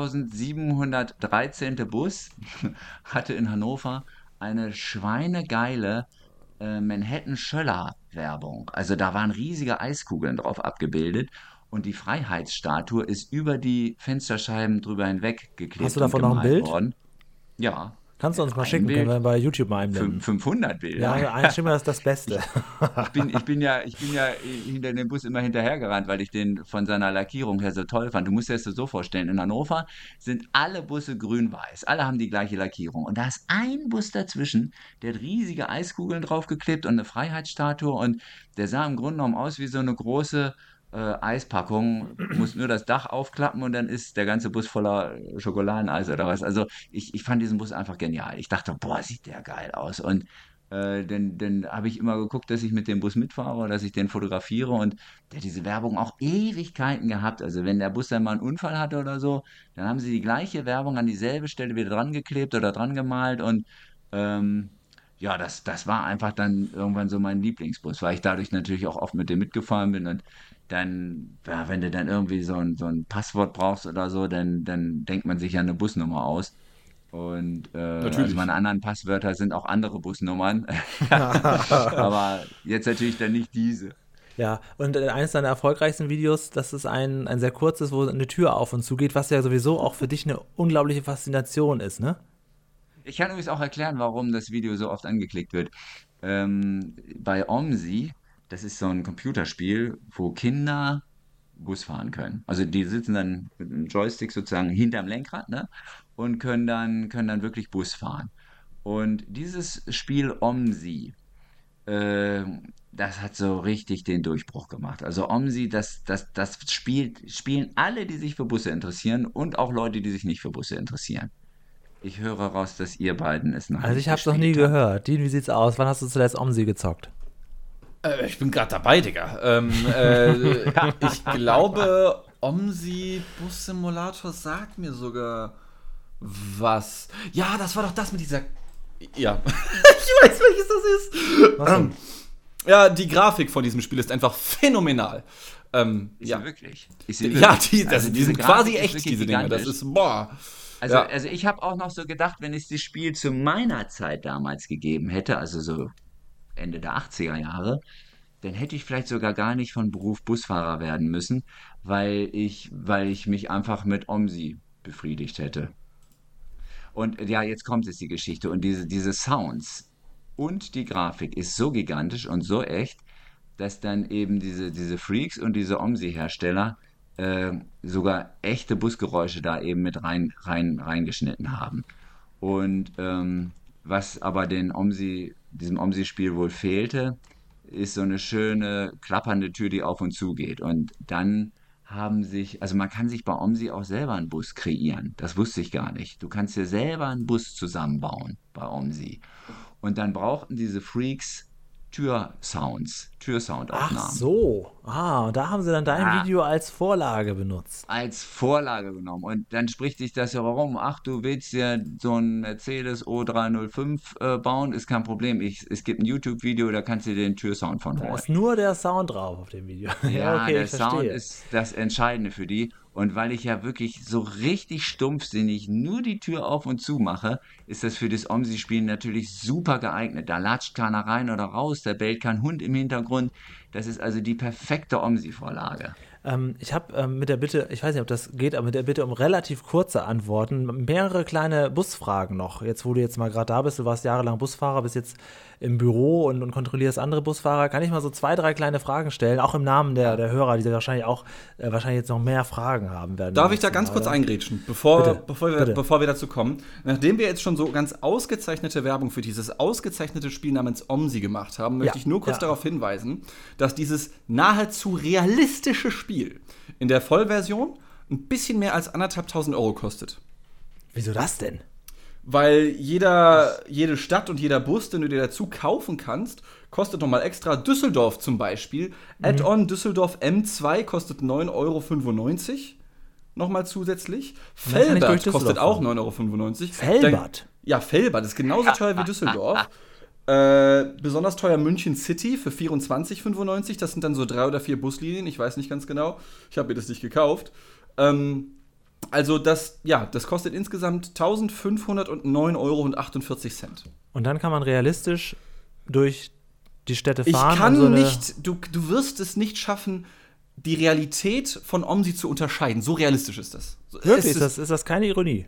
7713. Bus hatte in Hannover eine schweinegeile Manhattan-Schöller-Werbung. Also da waren riesige Eiskugeln drauf abgebildet. Und die Freiheitsstatue ist über die Fensterscheiben drüber hinweg Hast geklebt du und davon noch ein gemalt Bild? worden. Ja, Kannst du uns mal ein schicken, können Bild, wir bei YouTube mal einblenden. 500 Bilder. Ja, ein Schimmer ist das Beste. Ich bin ja hinter dem Bus immer hinterhergerannt, weil ich den von seiner Lackierung her so toll fand. Du musst dir das so vorstellen, in Hannover sind alle Busse grün-weiß. Alle haben die gleiche Lackierung. Und da ist ein Bus dazwischen, der hat riesige Eiskugeln draufgeklebt und eine Freiheitsstatue. Und der sah im Grunde genommen aus wie so eine große Eispackung. Muss nur das Dach aufklappen und dann ist der ganze Bus voller Schokoladeneis oder was. Also ich fand diesen Bus einfach genial. Ich dachte, boah, sieht der geil aus. Und dann habe ich immer geguckt, dass ich mit dem Bus mitfahre, dass ich den fotografiere und der hat diese Werbung auch Ewigkeiten gehabt. Also wenn der Bus dann mal einen Unfall hatte oder so, dann haben sie die gleiche Werbung an dieselbe Stelle wieder dran geklebt oder dran gemalt und ähm, ja, das war einfach dann irgendwann so mein Lieblingsbus, weil ich dadurch natürlich auch oft mit dem mitgefahren bin und dann, ja, wenn du dann irgendwie so ein Passwort brauchst oder so, dann denkt man sich ja eine Busnummer aus. Und also Natürlich. meine anderen Passwörter sind auch andere Busnummern. Aber jetzt natürlich dann nicht diese. Ja, und eines deiner erfolgreichsten Videos, das ist ein sehr kurzes, wo eine Tür auf und zu geht, was ja sowieso auch für dich eine unglaubliche Faszination ist, ne? Ich kann übrigens auch erklären, warum das Video so oft angeklickt wird. Bei OMSI, das ist so ein Computerspiel, wo Kinder Bus fahren können. Also die sitzen dann mit einem Joystick sozusagen hinterm Lenkrad, ne? Und können dann wirklich Bus fahren. Und dieses Spiel OMSI, äh, das hat so richtig den Durchbruch gemacht. Also OMSI, das spielen alle, die sich für Busse interessieren und auch Leute, die sich nicht für Busse interessieren. Ich höre raus, dass ihr beiden es noch Also nicht ich hab's noch nie gespielt habt. gehört. Dean, wie sieht's aus? Wann hast du zuletzt OMSI gezockt? Ich bin gerade dabei, Digga. Ich glaube, OMSI Bus Simulator sagt mir sogar was. Ja, das war doch das mit dieser. Ja, ich weiß, welches das ist. Was denn? Ja, die Grafik von diesem Spiel ist einfach phänomenal. Ist Ja. sie wirklich? Ist sie Ja, wirklich? Also die diese sind Grafik quasi ist echt, wirklich diese Dinger. Das gigantisch. ist, boah. Also, Ja. also ich habe auch noch so gedacht, wenn es das Spiel zu meiner Zeit damals gegeben hätte, also so Ende der 80er Jahre, dann hätte ich vielleicht sogar gar nicht von Beruf Busfahrer werden müssen, weil ich mich einfach mit OMSI befriedigt hätte. Und ja, jetzt kommt jetzt die Geschichte. Und diese Sounds und die Grafik ist so gigantisch und so echt, dass dann eben diese Freaks und diese OMSI-Hersteller sogar echte Busgeräusche da eben mit reingeschnitten haben. Und was aber diesem OMSI-Spiel wohl fehlte, ist so eine schöne klappernde Tür, die auf und zu geht. Und dann also man kann sich bei OMSI auch selber einen Bus kreieren. Das wusste ich gar nicht. Du kannst dir selber einen Bus zusammenbauen bei OMSI. Und dann brauchten diese Freaks Ach Türsoundaufnahmen. so. Und da haben sie dann dein Ja, Video als Vorlage benutzt. als Vorlage genommen. Und dann spricht sich das ja warum. Ach, du willst ja so einen Mercedes O305 bauen, ist kein Problem. Es gibt ein YouTube-Video, da kannst du dir den Türsound von Da holen. ist nur der Sound drauf auf dem Video. Ja, Ja, okay, der ich Sound verstehe. ist das Entscheidende für die. Und weil ich ja wirklich so richtig stumpfsinnig nur die Tür auf und zu mache, ist das für das OMSI-Spielen natürlich super geeignet. Da latscht keiner rein oder raus, da bellt kein Hund im Hintergrund. Das ist also die perfekte OMSI-Vorlage. Ich habe mit der Bitte, ich weiß nicht, ob das geht, aber mit der Bitte um relativ kurze Antworten, mehrere kleine Busfragen noch. Jetzt, wo du jetzt mal gerade da bist, du warst jahrelang Busfahrer, bist jetzt im Büro und kontrollierst andere Busfahrer, kann ich mal so 2, 3 kleine Fragen stellen, auch im Namen der Hörer, die wahrscheinlich auch wahrscheinlich jetzt noch mehr Fragen haben werden. Darf ich da ganz kurz eingrätschen, Bitte. bevor wir dazu kommen? Nachdem wir jetzt schon so ganz ausgezeichnete Werbung für dieses ausgezeichnete Spiel namens OMSI gemacht haben, möchte ich nur kurz darauf hinweisen, dass dieses nahezu realistische Spiel in der Vollversion ein bisschen mehr als 1.500 Euro kostet. Wieso das denn? Weil jede Stadt und jeder Bus, den du dir dazu kaufen kannst, kostet nochmal extra. Düsseldorf zum Beispiel. Add-on Düsseldorf M2 kostet 9,95 € nochmal zusätzlich. Velbert kostet auch 9,95 €. Velbert? Ja, Velbert ist genauso teuer wie Düsseldorf. Besonders teuer München City für 24,95 €. Das sind dann so 3 oder 4 Buslinien. Ich weiß nicht ganz genau. Ich habe mir das nicht gekauft. Also das kostet insgesamt 1.509,48 €. Und dann kann man realistisch durch die Städte Ich fahren. kann und so nicht, du wirst es nicht schaffen, die Realität von OMSI zu unterscheiden. So realistisch ist das. Wirklich, ist das keine Ironie?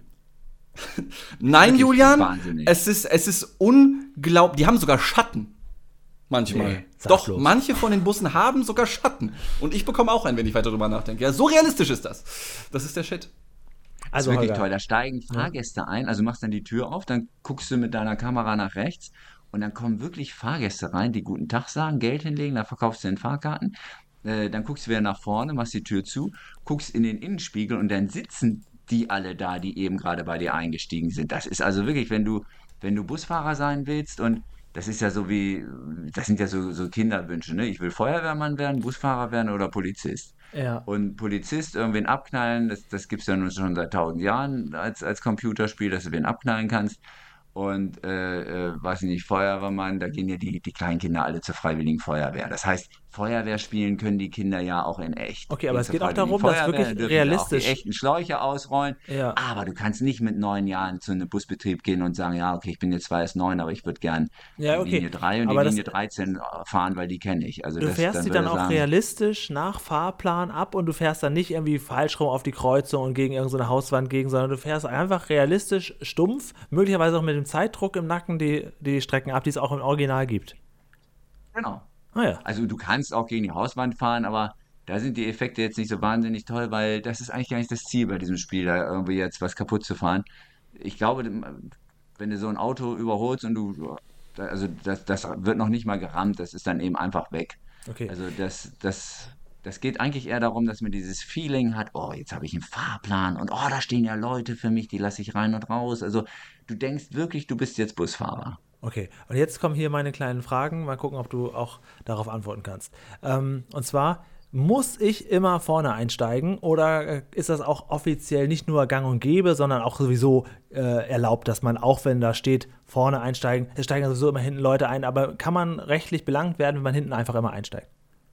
Nein, Wirklich Julian, wahnsinnig. es ist unglaublich. Die haben sogar Schatten. Manchmal. Nee, sag Doch, bloß. manche von den Bussen haben sogar Schatten. Und ich bekomme auch einen, wenn ich weiter drüber nachdenke. Ja, so realistisch ist das. Das ist der Shit. Das ist wirklich Holger, toll. Da steigen Fahrgäste ein, also machst dann die Tür auf, dann guckst du mit deiner Kamera nach rechts und dann kommen wirklich Fahrgäste rein, die guten Tag sagen, Geld hinlegen, dann verkaufst du den Fahrkarten. Dann guckst du wieder nach vorne, machst die Tür zu, guckst in den Innenspiegel und dann sitzen die alle da, die eben gerade bei dir eingestiegen sind. Das ist also wirklich, wenn du Busfahrer sein willst und das ist ja so wie, das sind ja so Kinderwünsche, ne? Ich will Feuerwehrmann werden, Busfahrer werden oder Polizist. ja. Und Polizist irgendwen abknallen, das gibt es ja nun schon seit 1.000 Jahren als Computerspiel, dass du wen abknallen kannst. Und, weiß ich nicht, Feuerwehrmann, da gehen ja die Kleinkinder alle zur Freiwilligen Feuerwehr. Das heißt, Feuerwehr spielen können die Kinder ja auch in echt. Okay, aber Gehen es zur geht auch Freiwilligen darum, dass Feuerwehr, wirklich dann dürfen sie auch die realistisch. echten Schläuche ausrollen. Ja. Aber du kannst nicht mit 9 Jahren zu einem Busbetrieb gehen und sagen, ja, okay, ich bin jetzt zwar erst 9, aber ich würde gern Ja, die okay. Linie 3 und die Aber Linie 13 fahren, weil die kenne ich. Also du fährst die würde dann er auch sagen, realistisch nach Fahrplan ab und du fährst dann nicht irgendwie falsch rum auf die Kreuzung und gegen irgendeine Hauswand gegen, sondern du fährst einfach realistisch stumpf, möglicherweise auch mit dem Zeitdruck im Nacken die Strecken ab, die es auch im Original gibt. genau. Ah ja. Also du kannst auch gegen die Hauswand fahren, aber da sind die Effekte jetzt nicht so wahnsinnig toll, weil das ist eigentlich gar nicht das Ziel bei diesem Spiel, da irgendwie jetzt was kaputt zu fahren. Ich glaube, wenn du so ein Auto überholst und also das wird noch nicht mal gerammt, das ist dann eben einfach weg. Okay. Also das geht eigentlich eher darum, dass man dieses Feeling hat, oh, jetzt habe ich einen Fahrplan und oh, da stehen ja Leute für mich, die lasse ich rein und raus. Also du denkst wirklich, du bist jetzt Busfahrer. Okay, und jetzt kommen hier meine kleinen Fragen. Mal gucken, ob du auch darauf antworten kannst. Und zwar, muss ich immer vorne einsteigen oder ist das auch offiziell nicht nur gang und gäbe, sondern auch sowieso erlaubt, dass man auch, wenn da steht, vorne einsteigen, es steigen sowieso immer hinten Leute ein, aber kann man rechtlich belangt werden, wenn man hinten einfach immer einsteigt?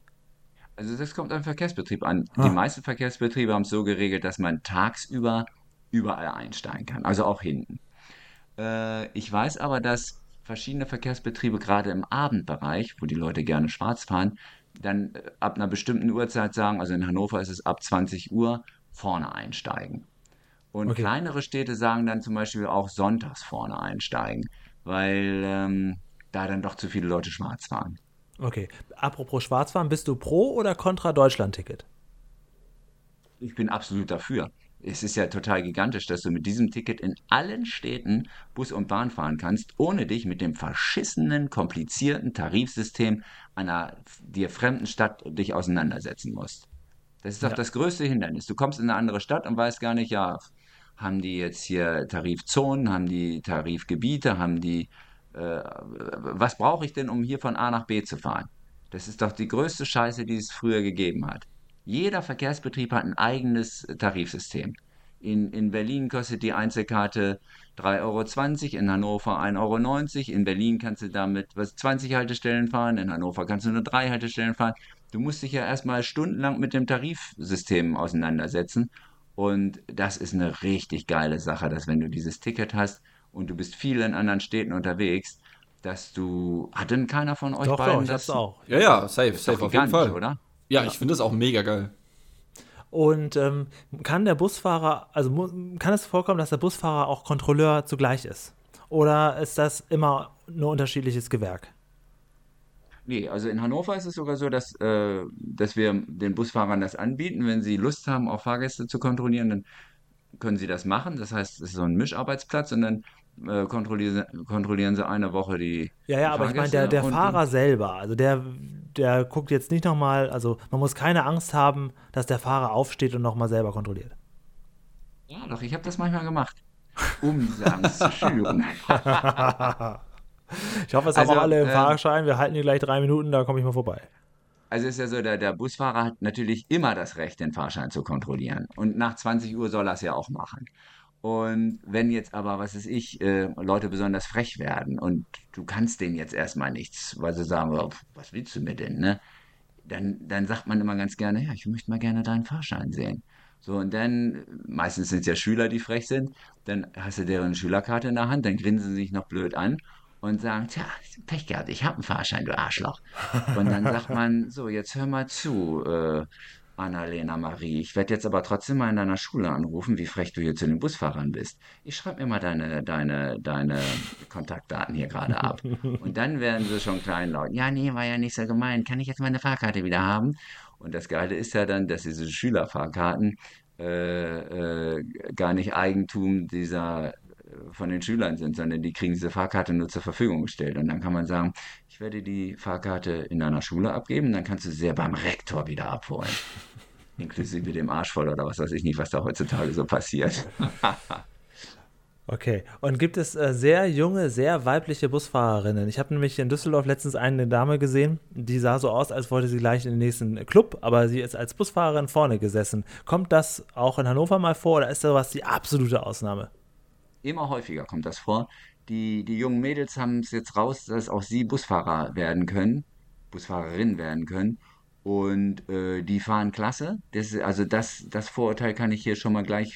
Also das kommt am Verkehrsbetrieb an. Die Ah, meisten Verkehrsbetriebe haben es so geregelt, dass man tagsüber überall einsteigen kann, also auch hinten. Ich weiß aber, dass verschiedene Verkehrsbetriebe gerade im Abendbereich, wo die Leute gerne schwarz fahren, dann ab einer bestimmten Uhrzeit sagen, also in Hannover ist es ab 20 Uhr, vorne einsteigen. Und okay. kleinere Städte sagen dann zum Beispiel auch sonntags vorne einsteigen, weil da dann doch zu viele Leute schwarz fahren. Okay. Apropos Schwarzfahren, bist du pro oder contra Deutschland-Ticket? Ich bin absolut dafür. Es ist ja total gigantisch, dass du mit diesem Ticket in allen Städten Bus und Bahn fahren kannst, ohne dich mit dem verschissenen, komplizierten Tarifsystem einer dir fremden Stadt dich auseinandersetzen musst. Das ist doch Ja. das größte Hindernis. Du kommst in eine andere Stadt und weißt gar nicht, ja, haben die jetzt hier Tarifzonen, haben die Tarifgebiete, was brauche ich denn, um hier von A nach B zu fahren? Das ist doch die größte Scheiße, die es früher gegeben hat. Jeder Verkehrsbetrieb hat ein eigenes Tarifsystem. In Berlin kostet die Einzelkarte 3,20 € in Hannover 1,90 €. In Berlin kannst du damit 20 Haltestellen fahren, in Hannover kannst du nur 3 Haltestellen fahren. du musst dich ja erstmal stundenlang mit dem Tarifsystem auseinandersetzen. Und das ist eine richtig geile Sache, dass wenn du dieses Ticket hast und du bist viel in anderen Städten unterwegs, hat denn keiner von euch Doch, beiden ich hab's das? auch. Ja, ja, Ist doch safe, auf jeden gigantisch, Fall. oder? Ja, Ja. ich finde das auch mega geil. Und kann der Busfahrer, also kann es vorkommen, dass der Busfahrer auch Kontrolleur zugleich ist? Oder ist das immer nur unterschiedliches Gewerk? Nee, also in Hannover ist es sogar so, dass wir den Busfahrern das anbieten. Wenn sie Lust haben, auch Fahrgäste zu kontrollieren, dann können sie das machen. Das heißt, es ist so ein Mischarbeitsplatz und dann kontrollieren sie eine Woche Ja, ja, die aber ich meine, Fahrgäste der Fahrer selber, also der guckt jetzt nicht nochmal, also man muss keine Angst haben, dass der Fahrer aufsteht und nochmal selber kontrolliert. ja doch, ich habe das manchmal gemacht, um diese Angst zu schüren. Ich hoffe, es haben Also, auch alle im Fahrerschein. Wir halten hier gleich 3 Minuten, da komme ich mal vorbei. Also ist ja so, der Busfahrer hat natürlich immer das Recht, den Fahrschein zu kontrollieren. Und nach 20 Uhr soll er es ja auch machen. Und wenn jetzt aber, was weiß ich, Leute besonders frech werden und du kannst denen jetzt erstmal nichts, weil sie sagen, "Oh, was willst du mir denn, ne? Dann sagt man immer ganz gerne, ja, ich möchte mal gerne deinen Fahrschein sehen. So, und dann, meistens sind es ja Schüler, die frech sind, dann hast du deren Schülerkarte in der Hand, dann grinsen sie sich noch blöd an und sagen, tja, Pech gehabt, ich habe einen Fahrschein, du Arschloch. Und dann sagt man, so, jetzt hör mal zu, Annalena Marie, ich werde jetzt aber trotzdem mal in deiner Schule anrufen, wie frech du hier zu den Busfahrern bist. Ich schreibe mir mal deine Kontaktdaten hier gerade ab. Und dann werden sie schon kleinlaut. Ja, nee, war ja nicht so gemeint. Kann ich jetzt meine Fahrkarte wieder haben? Und das Geile ist ja dann, dass diese Schülerfahrkarten gar nicht Eigentum von den Schülern sind, sondern die kriegen diese Fahrkarte nur zur Verfügung gestellt. Und dann kann man sagen, ich werde die Fahrkarte in deiner Schule abgeben, dann kannst du sie ja beim Rektor wieder abholen. Inklusive dem Arsch voll oder was weiß ich nicht, was da heutzutage so passiert. Okay. Und gibt es sehr junge, sehr weibliche Busfahrerinnen? Ich habe nämlich in Düsseldorf letztens eine Dame gesehen, die sah so aus, als wollte sie gleich in den nächsten Club, aber sie ist als Busfahrerin vorne gesessen. Kommt das auch in Hannover mal vor oder ist sowas die absolute Ausnahme? Immer häufiger kommt das vor. Die jungen Mädels haben es jetzt raus, dass auch sie Busfahrer werden können, Busfahrerinnen werden können. Und die fahren klasse. Also das Vorurteil kann ich hier schon mal gleich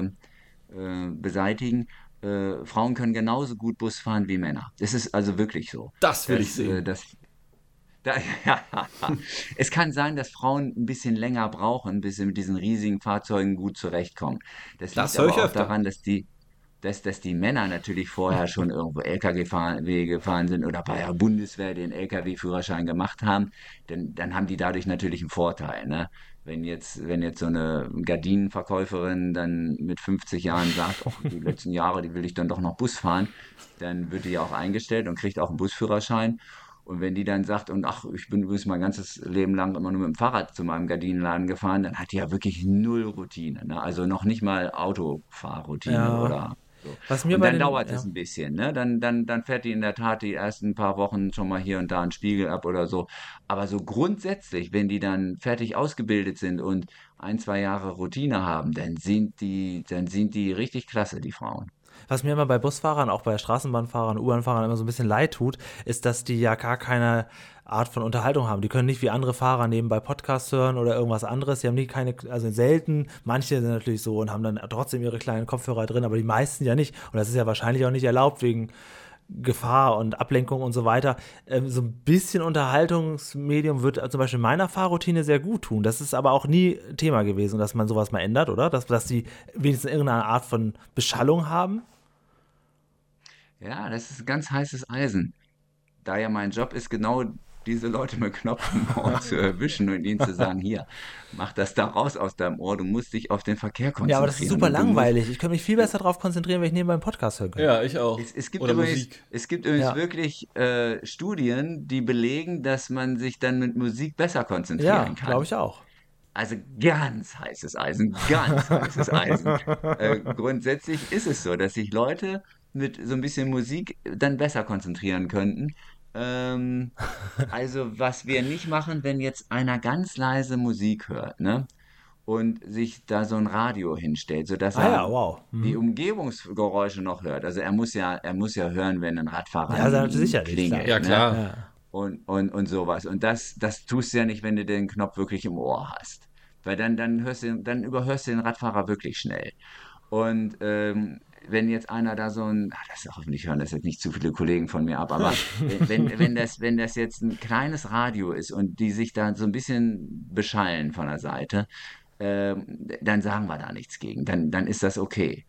beseitigen. Frauen können genauso gut Bus fahren wie Männer. Das ist also wirklich so. Das will ich Das, sehen. da, ja, es kann sein, dass Frauen ein bisschen länger brauchen, bis sie mit diesen riesigen Fahrzeugen gut zurechtkommen. Das Das liegt höre ich aber auch öfter. daran, dass die Männer natürlich vorher schon irgendwo LKW gefahren sind oder bei der Bundeswehr den LKW-Führerschein gemacht haben, dann haben die dadurch natürlich einen Vorteil, ne? Wenn jetzt so eine Gardinenverkäuferin dann mit 50 Jahren sagt, ach, die letzten Jahre, die will ich dann doch noch Bus fahren, dann wird die ja auch eingestellt und kriegt auch einen Busführerschein. Und wenn die dann sagt, und ach, ich bin übrigens mein ganzes Leben lang immer nur mit dem Fahrrad zu meinem Gardinenladen gefahren, dann hat die ja wirklich null Routine, ne? Also noch nicht mal Autofahrroutine Ja. oder so. Was mir Und bei dann den, dauert es ja. ein bisschen, ne? Dann fährt die in der Tat die ersten paar Wochen schon mal hier und da einen Spiegel ab oder so. Aber so grundsätzlich, wenn die dann fertig ausgebildet sind und 1, 2 Jahre Routine haben, dann sind die richtig klasse, die Frauen. Was mir immer bei Busfahrern, auch bei Straßenbahnfahrern, U-Bahn-Fahrern immer so ein bisschen leid tut, ist, dass die ja gar keine Art von Unterhaltung haben. Die können nicht wie andere Fahrer nebenbei Podcasts hören oder irgendwas anderes. Die haben nie keine, also selten, manche sind natürlich so und haben dann trotzdem ihre kleinen Kopfhörer drin, aber die meisten ja nicht. Und das ist ja wahrscheinlich auch nicht erlaubt wegen Gefahr und Ablenkung und so weiter. So ein bisschen Unterhaltungsmedium wird zum Beispiel meiner Fahrroutine sehr gut tun. Das ist aber auch nie Thema gewesen, dass man sowas mal ändert, oder? Dass die wenigstens irgendeine Art von Beschallung haben. Ja, das ist ganz heißes Eisen. Da ja mein Job ist, genau diese Leute mit Knopf im Ohr zu erwischen und ihnen zu sagen, hier, mach das da raus aus deinem Ohr, du musst dich auf den Verkehr Ja, aber das ist konzentrieren super und du musst, langweilig. Ich könnte mich viel besser darauf konzentrieren, wenn ich nebenbei einen Podcast hören könnte. Ja, ich auch. es gibt Oder übrigens, Musik. es gibt übrigens Ja, wirklich Studien, die belegen, dass man sich dann mit Musik besser konzentrieren ja, glaube kann. ich auch. Also ganz heißes Eisen, ganz heißes Eisen. Grundsätzlich ist es so, dass sich Leute mit so ein bisschen Musik dann besser konzentrieren könnten. Ähm, also was wir nicht machen, wenn jetzt einer ganz leise Musik hört, ne? Und sich da so ein Radio hinstellt, sodass Ah ja, er wow. die Mhm. Umgebungsgeräusche noch hört. Also er muss ja hören, wenn ein Radfahrer Ja, neben ihm sicherlich, klar. Ja, klingelt, ne? klar. Ja. und sowas. Und das tust du ja nicht, wenn du den Knopf wirklich im Ohr hast. Weil dann überhörst du den Radfahrer wirklich schnell. Und wenn jetzt einer da so ein, hoffentlich hören das jetzt nicht zu viele Kollegen von mir ab, aber wenn das jetzt ein kleines Radio ist und die sich da so ein bisschen beschallen von der Seite, dann sagen wir da nichts gegen. Dann ist das okay.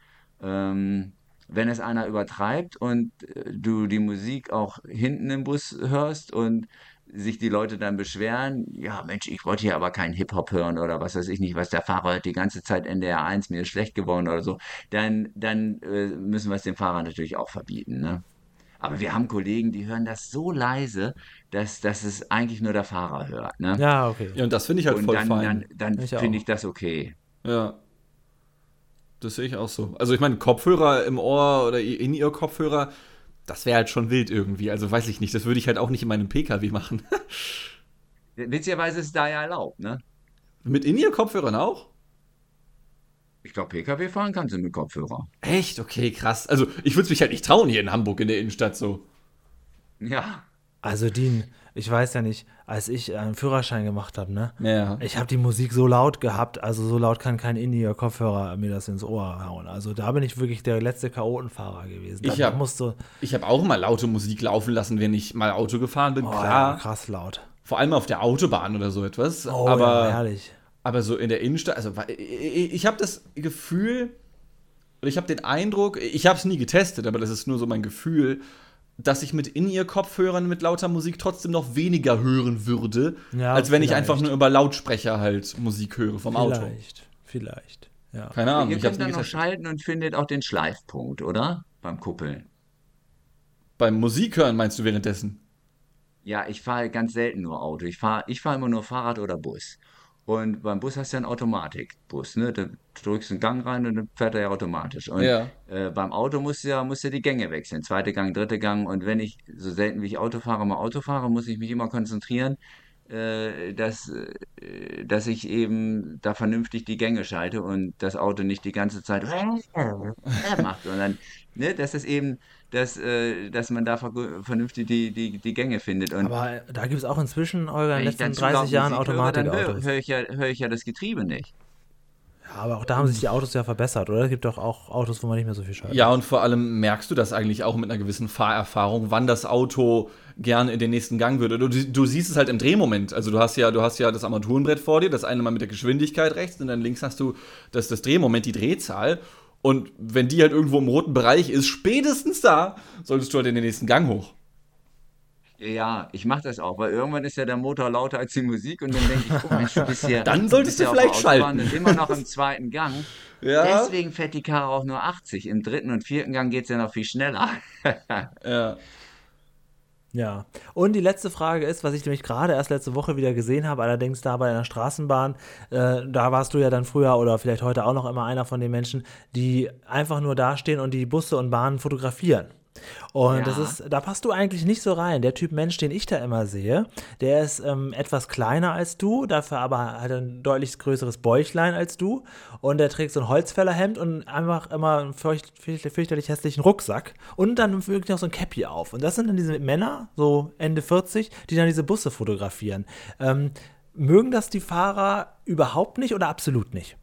Wenn es einer übertreibt und du die Musik auch hinten im Bus hörst und sich die Leute dann beschweren, ja Mensch, ich wollte hier aber keinen Hip-Hop hören oder was weiß ich nicht, was der Fahrer hört die ganze Zeit NDR 1, mir ist schlecht geworden oder so, dann müssen wir es dem Fahrer natürlich auch verbieten, ne? Aber wir haben Kollegen, die hören das so leise, dass es eigentlich nur der Fahrer hört, ne? Ja, okay. Ja, und das finde ich halt Und voll fein. dann Ich finde auch. ich das okay. Ja, das sehe ich auch so. Also ich meine, Kopfhörer im Ohr oder in ihr Kopfhörer, das wäre halt schon wild irgendwie. Also weiß ich nicht, das würde ich halt auch nicht in meinem PKW machen. Witzigerweise ist es da ja erlaubt, ne? Mit in ihr Kopfhörern auch? Ich glaube, PKW fahren kannst du mit Kopfhörer. Echt? Okay, krass. Also ich würde es mich halt nicht trauen hier in Hamburg in der Innenstadt so. Ja. Also Dean, ich weiß ja nicht, als ich einen Führerschein gemacht habe, ne? Ja. Ich habe die Musik so laut gehabt, also so laut kann kein In-Ear-Kopfhörer mir das ins Ohr hauen. Also da bin ich wirklich der letzte Chaotenfahrer gewesen. Ich Da hab- musste, Ich habe auch mal laute Musik laufen lassen, wenn ich mal Auto gefahren bin, klar. ja, krass laut. Vor allem auf der Autobahn oder so etwas. Oh, aber, ja, herrlich. aber so in der Innenstadt, also ich habe das Gefühl, oder ich habe den Eindruck, ich habe es nie getestet, aber das ist nur so mein Gefühl, dass ich mit In-Ear-Kopfhörern mit lauter Musik trotzdem noch weniger hören würde, Ja, als wenn ich vielleicht. einfach nur über Lautsprecher halt Musik höre vom Auto. Vielleicht, ja. Keine Ahnung, Ihr ich habe könnt nie dann noch getestet. schalten und findet auch den Schleifpunkt, oder? Beim Kuppeln. Beim Musik hören meinst du währenddessen? Ja, ich fahre ganz selten nur Auto. Ich fahr immer nur Fahrrad oder Bus. Und beim Bus hast du ja einen Automatikbus, ne? Da drückst du einen Gang rein und dann fährt er ja automatisch. Und Ja. beim Auto musst du die Gänge wechseln. Zweite Gang, dritte Gang. Und wenn ich, so selten wie ich Auto fahre, muss ich mich immer konzentrieren, dass ich eben da vernünftig die Gänge schalte und das Auto nicht die ganze Zeit macht, sondern ne, dass es eben, dass man da vernünftig die Gänge findet. Und Aber da gibt es auch inzwischen, Olga, in den wenn ich dann letzten zu 30 laut Jahren Musik höre, dann Automatikautos. höre ich ja das Getriebe nicht. Ja, aber auch da haben sich die Autos ja verbessert, oder? Es gibt doch auch Autos, wo man nicht mehr so viel schaltet. Ja, und vor allem merkst du das eigentlich auch mit einer gewissen Fahrerfahrung, wann das Auto gerne in den nächsten Gang würde. Du siehst es halt im Drehmoment. Also du hast ja das Armaturenbrett vor dir, das eine mal mit der Geschwindigkeit rechts und dann links hast du das Drehmoment, die Drehzahl. Und wenn die halt irgendwo im roten Bereich ist, spätestens da, solltest du halt in den nächsten Gang hoch. Ja, ich mache das auch, weil irgendwann ist ja der Motor lauter als die Musik und dann denke ich, oh Mensch, Dann du solltest bist du ja auf der vielleicht Autobahn schalten. und immer noch im zweiten Gang. Ja. Deswegen fährt die Karre auch nur 80. Im dritten und vierten Gang geht es ja noch viel schneller. Ja. Ja. Und die letzte Frage ist, was ich nämlich gerade erst letzte Woche wieder gesehen habe, allerdings da bei einer Straßenbahn, da warst du ja dann früher oder vielleicht heute auch noch immer einer von den Menschen, die einfach nur dastehen und die Busse und Bahnen fotografieren. Und Ja. da passt du eigentlich nicht so rein. Der Typ Mensch, den ich da immer sehe, der ist etwas kleiner als du, dafür aber hat ein deutlich größeres Bäuchlein als du und der trägt so ein Holzfällerhemd und einfach immer einen fürchterlich hässlichen Rucksack und dann wirklich noch so ein Cappy auf. Und das sind dann diese Männer, so Ende 40, die dann diese Busse fotografieren. Mögen das die Fahrer überhaupt nicht oder absolut nicht?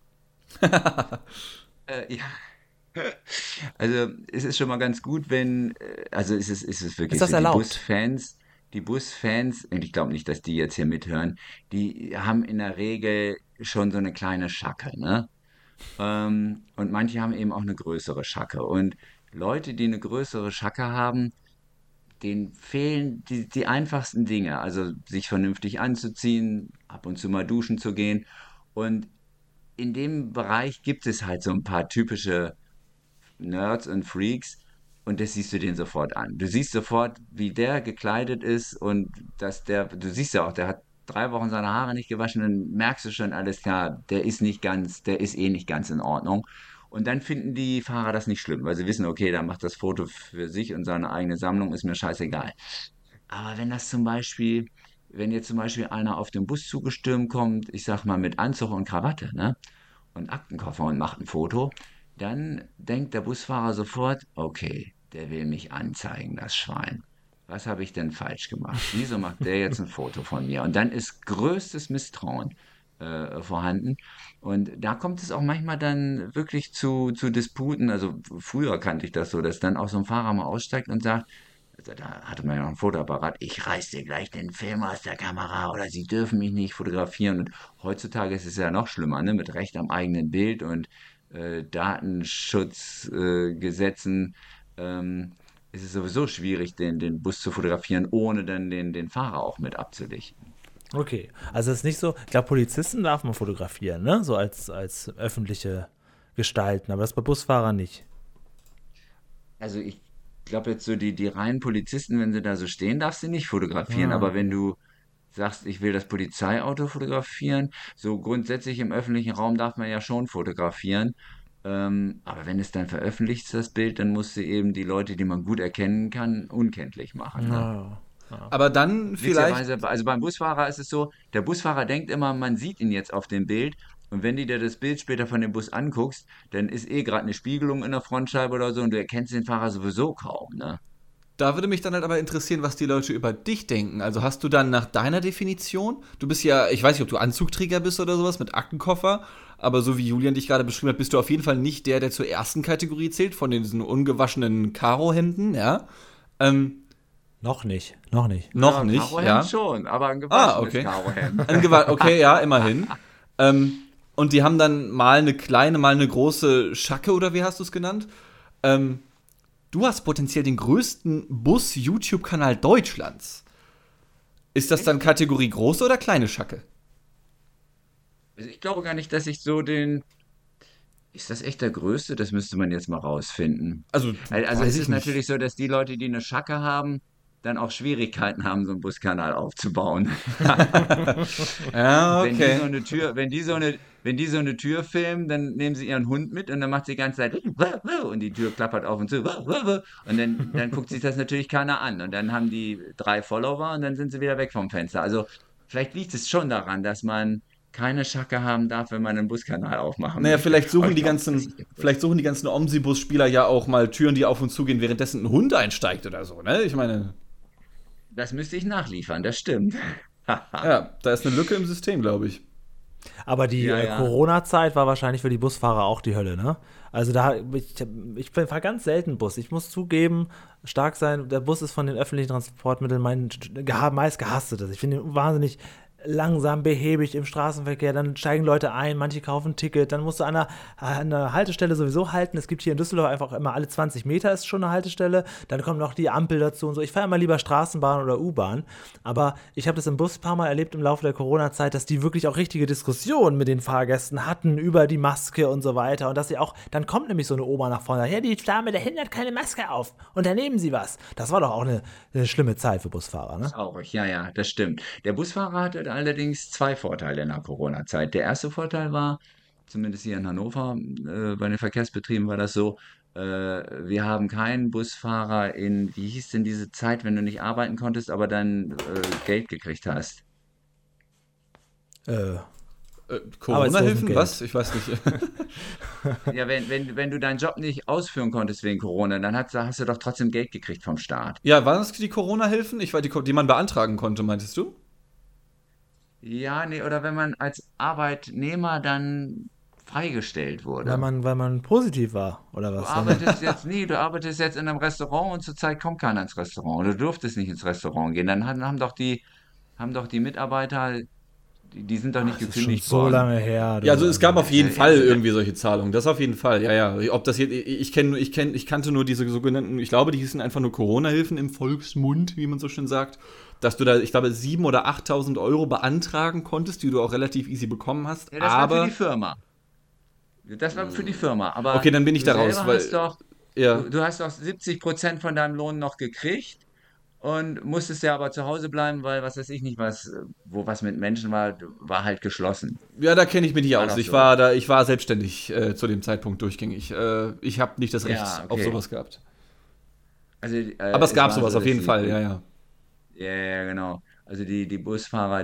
Ja. Also es ist schon mal ganz gut, wenn, also es ist wirklich Ist das so, erlaubt? Die Busfans, und ich glaube nicht, dass die jetzt hier mithören, die haben in der Regel schon so eine kleine Schacke, ne? Und manche haben eben auch eine größere Schacke. Und Leute, die eine größere Schacke haben, denen fehlen die einfachsten Dinge, also sich vernünftig anzuziehen, ab und zu mal duschen zu gehen. Und in dem Bereich gibt es halt so ein paar typische Nerds und Freaks und das siehst du den sofort an. Du siehst sofort, wie der gekleidet ist und du siehst ja auch, der hat 3 Wochen seine Haare nicht gewaschen, dann merkst du schon, alles klar, der ist eh nicht ganz in Ordnung. Und dann finden die Fahrer das nicht schlimm, weil sie wissen, okay, der macht das Foto für sich und seine eigene Sammlung, ist mir scheißegal. Aber wenn jetzt zum Beispiel einer auf den Bus zugestürmt kommt, ich sag mal mit Anzug und Krawatte, ne? Und Aktenkoffer und macht ein Foto, dann denkt der Busfahrer sofort, okay, der will mich anzeigen, das Schwein. was habe ich denn falsch gemacht? Wieso macht der jetzt ein Foto von mir? Und dann ist größtes Misstrauen vorhanden. Und da kommt es auch manchmal dann wirklich zu Disputen. Also früher kannte ich das so, dass dann auch so ein Fahrer mal aussteigt und sagt, also da hatte man ja noch einen Fotoapparat, ich reiß dir gleich den Film aus der Kamera oder sie dürfen mich nicht fotografieren. Und heutzutage ist es ja noch schlimmer, ne? Mit Recht am eigenen Bild und Datenschutzgesetzen. Ist es sowieso schwierig, den Bus zu fotografieren, ohne dann den Fahrer auch mit abzulichten. Okay, also es ist nicht so, ich glaube, Polizisten darf man fotografieren, ne? So als öffentliche Gestalten, aber das bei Busfahrern nicht. Also ich glaube jetzt so die reinen Polizisten, wenn sie da so stehen, darfst du nicht fotografieren. Ah, Aber wenn okay. du sagst, ich will das Polizeiauto fotografieren, so grundsätzlich im öffentlichen Raum darf man ja schon fotografieren. Aber wenn es dann veröffentlicht ist, das Bild, dann musst du eben die Leute, die man gut erkennen kann, unkenntlich machen, ne? Ja, ja. Aber dann vielleicht, Witzigerweise, also beim Busfahrer ist es so, der Busfahrer denkt immer, man sieht ihn jetzt auf dem Bild. Und wenn du dir das Bild später von dem Bus anguckst, dann ist eh gerade eine Spiegelung in der Frontscheibe oder so und du erkennst den Fahrer sowieso kaum, ne? da würde mich dann halt aber interessieren, was die Leute über dich denken. Also hast du dann nach deiner Definition, du bist ja, ich weiß nicht, ob du Anzugträger bist oder sowas mit Aktenkoffer, aber so wie Julian dich gerade beschrieben hat, bist du auf jeden Fall nicht der zur ersten Kategorie zählt, von diesen ungewaschenen Karohemden, ja. Ähm, Noch nicht, noch nicht. noch Ja, nicht, Karohemd ja. schon, aber ein Ah, gewaschenes okay. Karohemd. Okay, ja, immerhin. Und die haben dann mal eine kleine, mal eine große Schacke, oder wie hast du es genannt? Ähm, Du hast potenziell den größten Bus-YouTube-Kanal Deutschlands. Ist das dann Kategorie große oder kleine Schacke? Also ich glaube gar nicht, dass ich so den. Ist das echt der Größte? Das müsste man jetzt mal rausfinden. Also, Also weiß es ich ist nicht. natürlich so, dass die Leute, die eine Schacke haben, dann auch Schwierigkeiten haben, so einen Buskanal aufzubauen. Ja, Wenn die so okay. eine Tür, wenn die so eine Tür filmen, dann nehmen sie ihren Hund mit und dann macht sie die ganze Zeit und die Tür klappert auf und zu und dann guckt sich das natürlich keiner an und dann haben die 3 Follower und dann sind sie wieder weg vom Fenster. Also vielleicht liegt es schon daran, dass man keine Schacke haben darf, wenn man einen Buskanal aufmachen Naja, möchte. Aber ich glaube, das ist der vielleicht größte. suchen die ganzen Omnibus-Spieler ja auch mal Türen, die auf und zu gehen, währenddessen ein Hund einsteigt oder so, ne? Ich meine, Das müsste ich nachliefern, das stimmt. ja, da ist eine Lücke im System, glaube ich. Aber die Ja, ja. Corona-Zeit war wahrscheinlich für die Busfahrer auch die Hölle, ne? Also ich fahre ganz selten Bus. Ich muss zugeben, stark sein, der Bus ist von den öffentlichen Transportmitteln mein meist gehasstetes. Ich finde ihn wahnsinnig langsam, behäbig im Straßenverkehr. Dann steigen Leute ein, manche kaufen ein Ticket. Dann musst du an einer Haltestelle sowieso halten. Es gibt hier in Düsseldorf einfach immer alle 20 Meter ist schon eine Haltestelle. Dann kommt noch die Ampel dazu und so. Ich fahre immer lieber Straßenbahn oder U-Bahn. Aber ich habe das im Bus ein paar Mal erlebt im Laufe der Corona-Zeit, dass die wirklich auch richtige Diskussionen mit den Fahrgästen hatten über die Maske und so weiter. Und dass sie auch, dann kommt nämlich so eine Oma nach vorne, ja, die Dame, der Hintern hat keine Maske auf. Und dann nehmen sie was. Das war doch auch eine schlimme Zeit für Busfahrer, ne? Traurig, ja, ja, das stimmt. Der Busfahrer hatte allerdings 2 Vorteile in der Corona-Zeit. Der erste Vorteil war, zumindest hier in Hannover, bei den Verkehrsbetrieben war das so, wir haben keinen Busfahrer in, wie hieß denn diese Zeit, wenn du nicht arbeiten konntest, aber dann Geld gekriegt hast? Äh, Corona-Hilfen? Arbeitslosengeld. Was? Ich weiß nicht. Ja, wenn du deinen Job nicht ausführen konntest wegen Corona, dann hast du doch trotzdem Geld gekriegt vom Staat. Ja, waren das die Corona-Hilfen? Ich war die man beantragen konnte, meintest du? Ja, nee, oder wenn man als Arbeitnehmer dann freigestellt Weil wurde. man positiv war, oder was? Du arbeitest jetzt in einem Restaurant und zurzeit kommt keiner ins Restaurant oder du durftest nicht ins Restaurant gehen. Dann haben doch die Mitarbeiter, die sind doch Ach, nicht es ist schon gekündigt so worden. lange her, Ja, du. also es gab Also. auf jeden Fall Also, irgendwie solche Zahlungen. Das auf jeden Fall, ja, ja. Ob das jetzt, ich kannte nur diese sogenannten, ich glaube, die hießen einfach nur Corona-Hilfen im Volksmund, wie man so schön sagt, dass du da, ich glaube, 7.000 oder 8.000 Euro beantragen konntest, die du auch relativ easy bekommen hast. ja, das war für die Aber, Firma. Das war für die Firma. Aber okay, dann bin ich du da raus, selber weil, hast doch, ja, du hast doch 70% von deinem Lohn noch gekriegt und musstest ja aber zu Hause bleiben, weil was weiß ich nicht, wo was mit Menschen war, war halt geschlossen. ja, da kenne ich mich nicht War aus. doch so. Ich war selbstständig zu dem Zeitpunkt durchgängig. Ich habe nicht das Ja, Recht auf okay. sowas gehabt. Also Aber es es gab war sowas so, auf dass jeden die, Fall, ja, die ja. ja, ja, genau. Also die Busfahrer,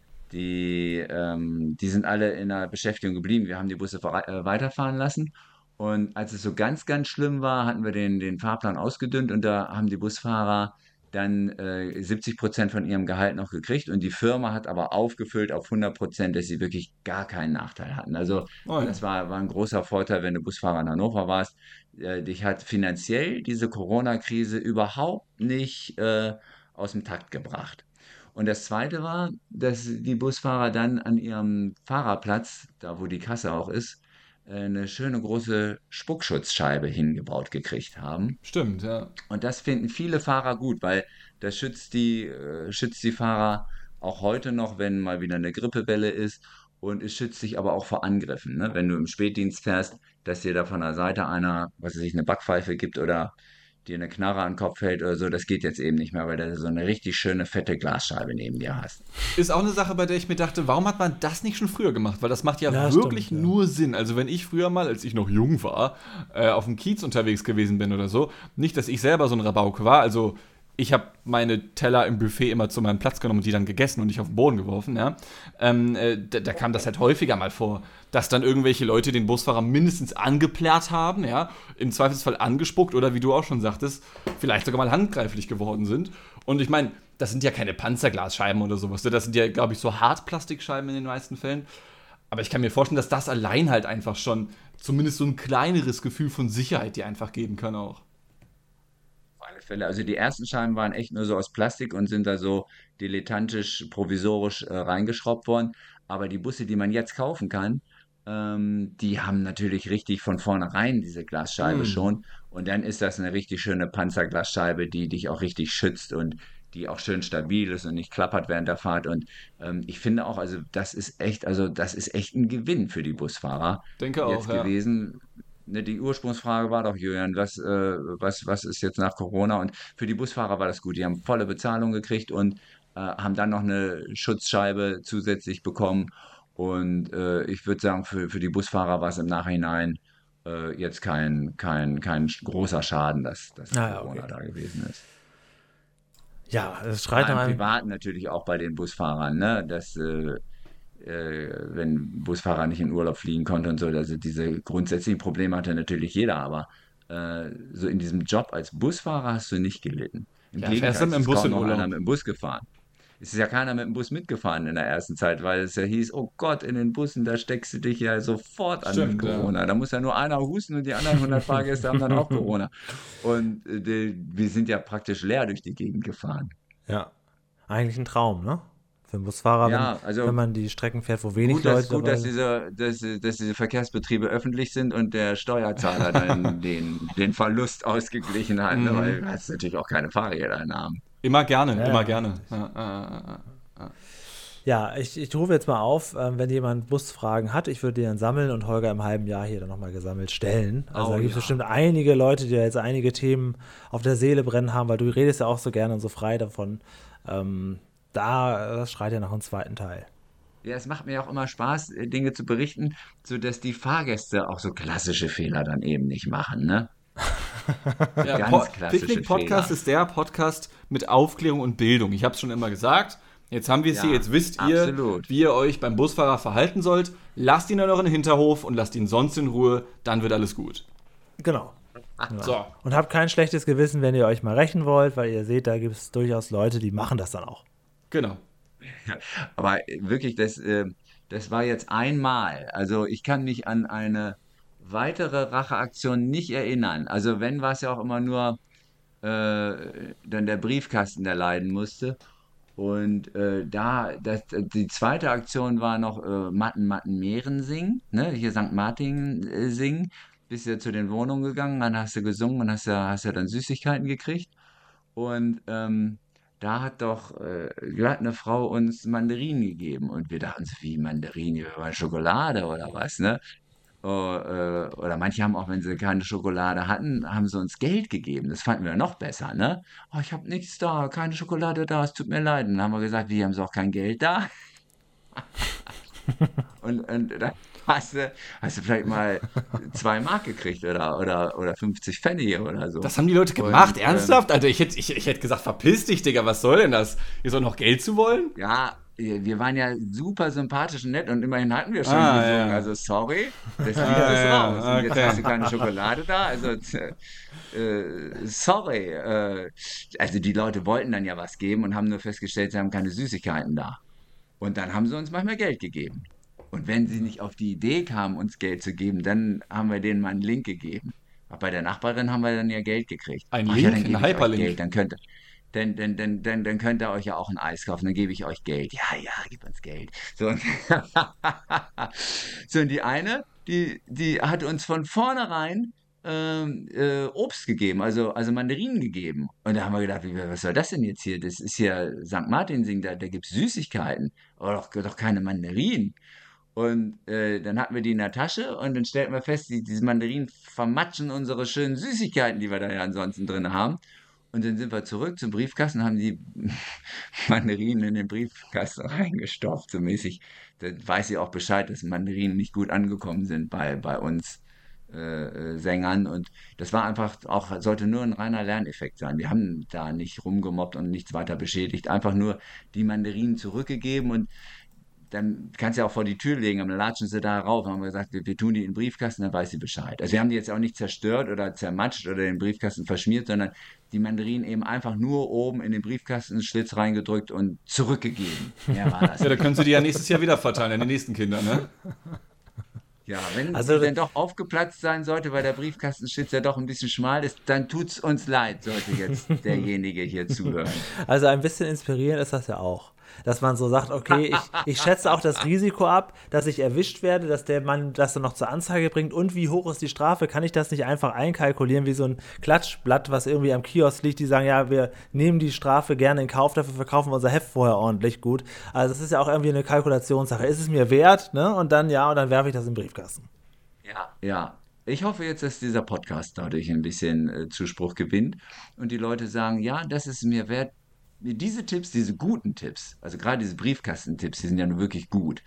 die sind alle in der Beschäftigung geblieben. Wir haben die Busse weiterfahren lassen. Und als es so ganz, ganz schlimm war, hatten wir den Fahrplan ausgedünnt und da haben die Busfahrer dann 70% von ihrem Gehalt noch gekriegt und die Firma hat aber aufgefüllt auf 100%, dass sie wirklich gar keinen Nachteil hatten. Also Oh ja. das war ein großer Vorteil, wenn du Busfahrer in Hannover warst. Dich hat finanziell diese Corona-Krise überhaupt nicht aus dem Takt gebracht. Und das Zweite war, dass die Busfahrer dann an ihrem Fahrerplatz, da wo die Kasse auch ist, eine schöne große Spuckschutzscheibe hingebaut gekriegt haben. Stimmt, ja. Und das finden viele Fahrer gut, weil das schützt die Fahrer auch heute noch, wenn mal wieder eine Grippewelle ist. Und es schützt dich aber auch vor Angriffen, ne? Wenn du im Spätdienst fährst, dass dir da von der Seite einer, was weiß ich, eine Backpfeife gibt oder dir eine Knarre an den Kopf hält oder so, das geht jetzt eben nicht mehr, weil du so eine richtig schöne fette Glasscheibe neben dir hast. Ist auch eine Sache, bei der ich mir dachte, warum hat man das nicht schon früher gemacht? Weil das macht ja Ja, wirklich stimmt, ja. nur Sinn. Also wenn ich früher mal, als ich noch jung war, auf dem Kiez unterwegs gewesen bin oder so, nicht, dass ich selber so ein Rabauke war, also ich habe meine Teller im Buffet immer zu meinem Platz genommen und die dann gegessen und nicht auf den Boden geworfen, ja. Da kam das halt häufiger mal vor, dass dann irgendwelche Leute den Busfahrer mindestens angeplärrt haben, ja, im Zweifelsfall angespuckt oder wie du auch schon sagtest, vielleicht sogar mal handgreiflich geworden sind. Und ich meine, das sind ja keine Panzerglasscheiben oder sowas, ne? Das sind ja, glaube ich, so Hartplastikscheiben in den meisten Fällen. Aber ich kann mir vorstellen, dass das allein halt einfach schon zumindest so ein kleineres Gefühl von Sicherheit dir einfach geben kann auch. Auf alle Fälle. Also die ersten Scheiben waren echt nur so aus Plastik und sind da so dilettantisch, provisorisch reingeschraubt worden. Aber die Busse, die man jetzt kaufen kann, die haben natürlich richtig von vornherein diese Glasscheibe Hm, schon. Und dann ist das eine richtig schöne Panzerglasscheibe, die dich auch richtig schützt und die auch schön stabil ist und nicht klappert während der Fahrt. Und ich finde auch, also das ist echt ein Gewinn für die Busfahrer denke auch, jetzt ja. gewesen. Ne, die Ursprungsfrage war doch, Julian, was ist jetzt nach Corona? Und für die Busfahrer war das gut. Die haben volle Bezahlung gekriegt und haben dann noch eine Schutzscheibe zusätzlich bekommen. Und ich würde sagen, für die Busfahrer war es im Nachhinein jetzt kein großer Schaden, dass Ah, ja, okay. Corona da gewesen ist. Ja, es schreit Ja, nach im einem. Privaten natürlich auch bei den Busfahrern, ne? Wenn ein Busfahrer nicht in Urlaub fliegen konnte und so, also diese grundsätzlichen Probleme hatte natürlich jeder, aber so in diesem Job als Busfahrer hast du nicht gelitten. Im Ja, fährst Gegenteil, du mit es dem ist Bus kaum in noch einer Urlaub. mit dem Bus gefahren. Es ist ja keiner mit dem Bus mitgefahren in der ersten Zeit, weil es ja hieß, oh Gott, in den Bussen, da steckst du dich ja sofort an mit Stimmt, ja. Corona. Da muss ja nur einer husten und die anderen 100 Fahrgäste haben dann auch Corona. Und wir sind ja praktisch leer durch die Gegend gefahren. Ja, eigentlich ein Traum, ne? Für einen Busfahrer, Ja, wenn also man die Strecken fährt, wo wenig Leute Gut, dabei sind. dass diese Verkehrsbetriebe öffentlich sind und der Steuerzahler dann den Verlust ausgeglichen hat, ne? Weil Mhm. du hast natürlich auch keine Fahrrädereinnahmen. Immer gerne, Ja, immer ja. gerne. Ja. Ja, ich rufe jetzt mal auf, wenn jemand Busfragen hat, ich würde die dann sammeln und Holger im halben Jahr hier dann nochmal gesammelt stellen. Also Oh da gibt es ja. bestimmt einige Leute, die da jetzt einige Themen auf der Seele brennen haben, weil du redest ja auch so gerne und so frei davon. Das schreit ja nach einem zweiten Teil. Ja, es macht mir auch immer Spaß, Dinge zu berichten, sodass die Fahrgäste auch so klassische Fehler dann eben nicht machen, ne? So Ja, ganz klassische Picknick-Podcast Fehler. ist der Podcast mit Aufklärung und Bildung. Ich habe es schon immer gesagt. Jetzt haben wir es hier, Ja, jetzt wisst ihr, absolut. wie ihr euch beim Busfahrer verhalten sollt. Lasst ihn in euren Hinterhof und lasst ihn sonst in Ruhe, dann wird alles gut. Genau. Ja. So, Und habt kein schlechtes Gewissen, wenn ihr euch mal rächen wollt, weil ihr seht, da gibt es durchaus Leute, die machen das dann auch. genau. Aber wirklich, das war jetzt einmal. Also ich kann mich an eine weitere Racheaktion nicht erinnern. Also wenn, war es ja auch immer nur dann der Briefkasten, der leiden musste. Und die zweite Aktion war noch Matten Meeren singen, ne? Hier St. Martin singen. Bist ja zu den Wohnungen gegangen, dann hast du gesungen und hast ja dann Süßigkeiten gekriegt. Und da hat doch glatt eine Frau uns Mandarinen gegeben. Und wir dachten so, wie Mandarinen, wir wollen Schokolade oder was, ne? Oder manche haben auch, wenn sie keine Schokolade hatten, haben sie uns Geld gegeben. Das fanden wir noch besser, ne? Oh, ich habe nichts da, keine Schokolade da, es tut mir leid. Und dann haben wir gesagt, wie haben sie auch kein Geld da? Und dann hast du vielleicht mal 2 Mark gekriegt oder 50 Pfennig oder so. Das haben die Leute gemacht, Und ernsthaft? Alter, ich hätte gesagt, verpiss dich, Digga, was soll denn das? Ihr sollt noch Geld zu wollen? ja, wir waren ja super sympathisch und nett und immerhin hatten wir schon Ah, gesungen. ja. Also sorry, das Lied ist raus. Ah, ja, Und jetzt hast du okay. keine Schokolade da. Also sorry. Also die Leute wollten dann ja was geben und haben nur festgestellt, sie haben keine Süßigkeiten da. Und dann haben sie uns manchmal Geld gegeben. Und wenn sie nicht auf die Idee kamen, uns Geld zu geben, dann haben wir denen mal einen Link gegeben. Aber bei der Nachbarin haben wir dann ja Geld gekriegt. Ein Ach ja, dann Link, ein gebe ich euch Hyperlink. Geld, dann könnt ihr euch ja auch ein Eis kaufen, dann gebe ich euch Geld. Ja, ja, gib uns Geld. So, und, so, und die eine, die hat uns von vornherein Obst gegeben, also Mandarinen gegeben. Und da haben wir gedacht, was soll das denn jetzt hier? Das ist ja St. Martinsing, da gibt es Süßigkeiten, aber doch keine Mandarinen. Und dann hatten wir die in der Tasche und dann stellten wir fest, diese Mandarinen vermatschen unsere schönen Süßigkeiten, die wir da ja ansonsten drin haben. Und dann sind wir zurück zum Briefkasten, haben die Mandarinen in den Briefkasten reingestopft, so mäßig. Da weiß ich auch Bescheid, dass Mandarinen nicht gut angekommen sind bei uns Sängern. Und das war einfach auch, sollte nur ein reiner Lerneffekt sein. Wir haben da nicht rumgemobbt und nichts weiter beschädigt, einfach nur die Mandarinen zurückgegeben und dann kannst du ja auch vor die Tür legen, und dann latschen sie da rauf. Dann haben wir gesagt, wir tun die in den Briefkasten, dann weiß sie Bescheid. Also wir haben die jetzt auch nicht zerstört oder zermatscht oder den Briefkasten verschmiert, sondern die Mandarinen eben einfach nur oben in den Briefkastenschlitz reingedrückt und zurückgegeben. Mehr war das Ja, da nicht. können sie die ja nächstes Jahr wieder verteilen an die nächsten Kinder, ne? Ja, wenn sie Also, denn doch aufgeplatzt sein sollte, weil der Briefkastenschlitz ja doch ein bisschen schmal ist, dann tut's uns leid, sollte jetzt derjenige hier zuhören. also ein bisschen inspirierend ist das ja auch. Dass man so sagt, okay, ich schätze auch das Risiko ab, dass ich erwischt werde, dass der Mann das dann noch zur Anzeige bringt und wie hoch ist die Strafe, kann ich das nicht einfach einkalkulieren wie so ein Klatschblatt, was irgendwie am Kiosk liegt, die sagen, ja, wir nehmen die Strafe gerne in Kauf, dafür verkaufen wir unser Heft vorher ordentlich gut. Also das ist ja auch irgendwie eine Kalkulationssache. Ist es mir wert, ne? Und dann ja, und dann werfe ich das in den Briefkasten. Ja. Ja. Ich hoffe jetzt, dass dieser Podcast dadurch ein bisschen Zuspruch gewinnt und die Leute sagen, ja, das ist mir wert. Mir diese Tipps, diese guten Tipps, also gerade diese Briefkastentipps, die sind ja nun wirklich gut,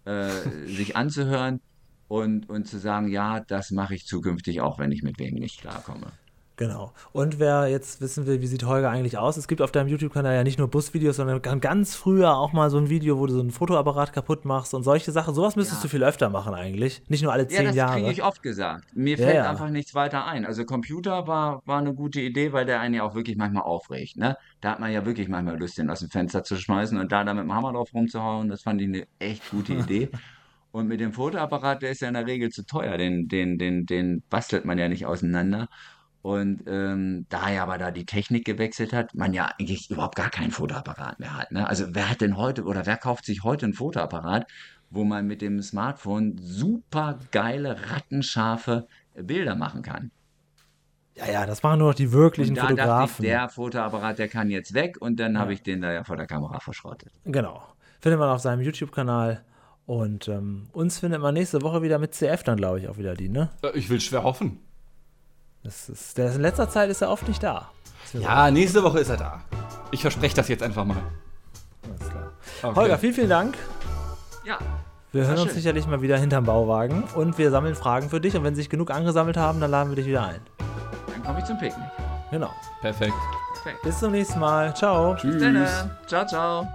sich anzuhören und zu sagen, ja, das mache ich zukünftig auch, wenn ich mit wem nicht klarkomme. Genau. Und wer jetzt wissen will, wie sieht Holger eigentlich aus, es gibt auf deinem YouTube-Kanal ja nicht nur Busvideos, sondern ganz früher auch mal so ein Video, wo du so einen Fotoapparat kaputt machst und solche Sachen. Sowas müsstest du Ja. viel öfter machen eigentlich. Nicht nur alle Ja, zehn das kriege Jahre. ich oft gesagt. Mir Ja, fällt ja. einfach nichts weiter ein. Also Computer war eine gute Idee, weil der einen ja auch wirklich manchmal aufregt, ne? Da hat man ja wirklich manchmal Lust, den aus dem Fenster zu schmeißen und da mit dem Hammer drauf rumzuhauen. Das fand ich eine echt gute Idee. Und mit dem Fotoapparat, der ist ja in der Regel zu teuer. Den bastelt man ja nicht auseinander. Und da ja aber da die Technik gewechselt hat, man ja eigentlich überhaupt gar keinen Fotoapparat mehr hat. Ne? Also wer hat denn heute oder wer kauft sich heute einen Fotoapparat, wo man mit dem Smartphone super geile, rattenscharfe Bilder machen kann? Ja, ja, das machen nur noch die Und wirklichen da dachte ich, Fotografen. der Fotoapparat, der kann jetzt weg und dann habe Ja, ich den da ja vor der Kamera verschrottet. genau. Findet man auf seinem YouTube-Kanal. Und uns findet man nächste Woche wieder mit CF dann, glaube ich, auch wieder die, ne? Ich will schwer hoffen. Der ist in letzter Zeit ist er oft nicht da. Ja, nächste Woche ist er da. Ich verspreche das jetzt einfach mal. Alles klar. Okay. Holger, vielen, vielen Dank. Ja, Wir das war hören uns schön. sicherlich mal wieder hinterm Bauwagen und wir sammeln Fragen für dich. Und wenn sich genug angesammelt haben, dann laden wir dich wieder ein. Dann komme ich zum Picknick. Genau. Perfekt. Perfekt. Bis zum nächsten Mal. Ciao. Tschüss. Dann, ciao, ciao.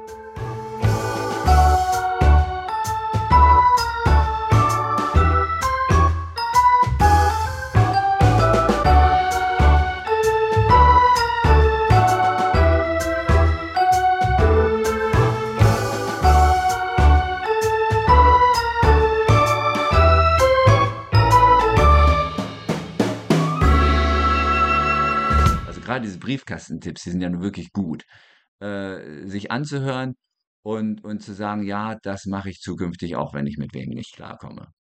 Also gerade diese Briefkastentipps, die sind ja nun wirklich gut. Sich anzuhören und zu sagen, ja, das mache ich zukünftig auch, wenn ich mit wem nicht klarkomme.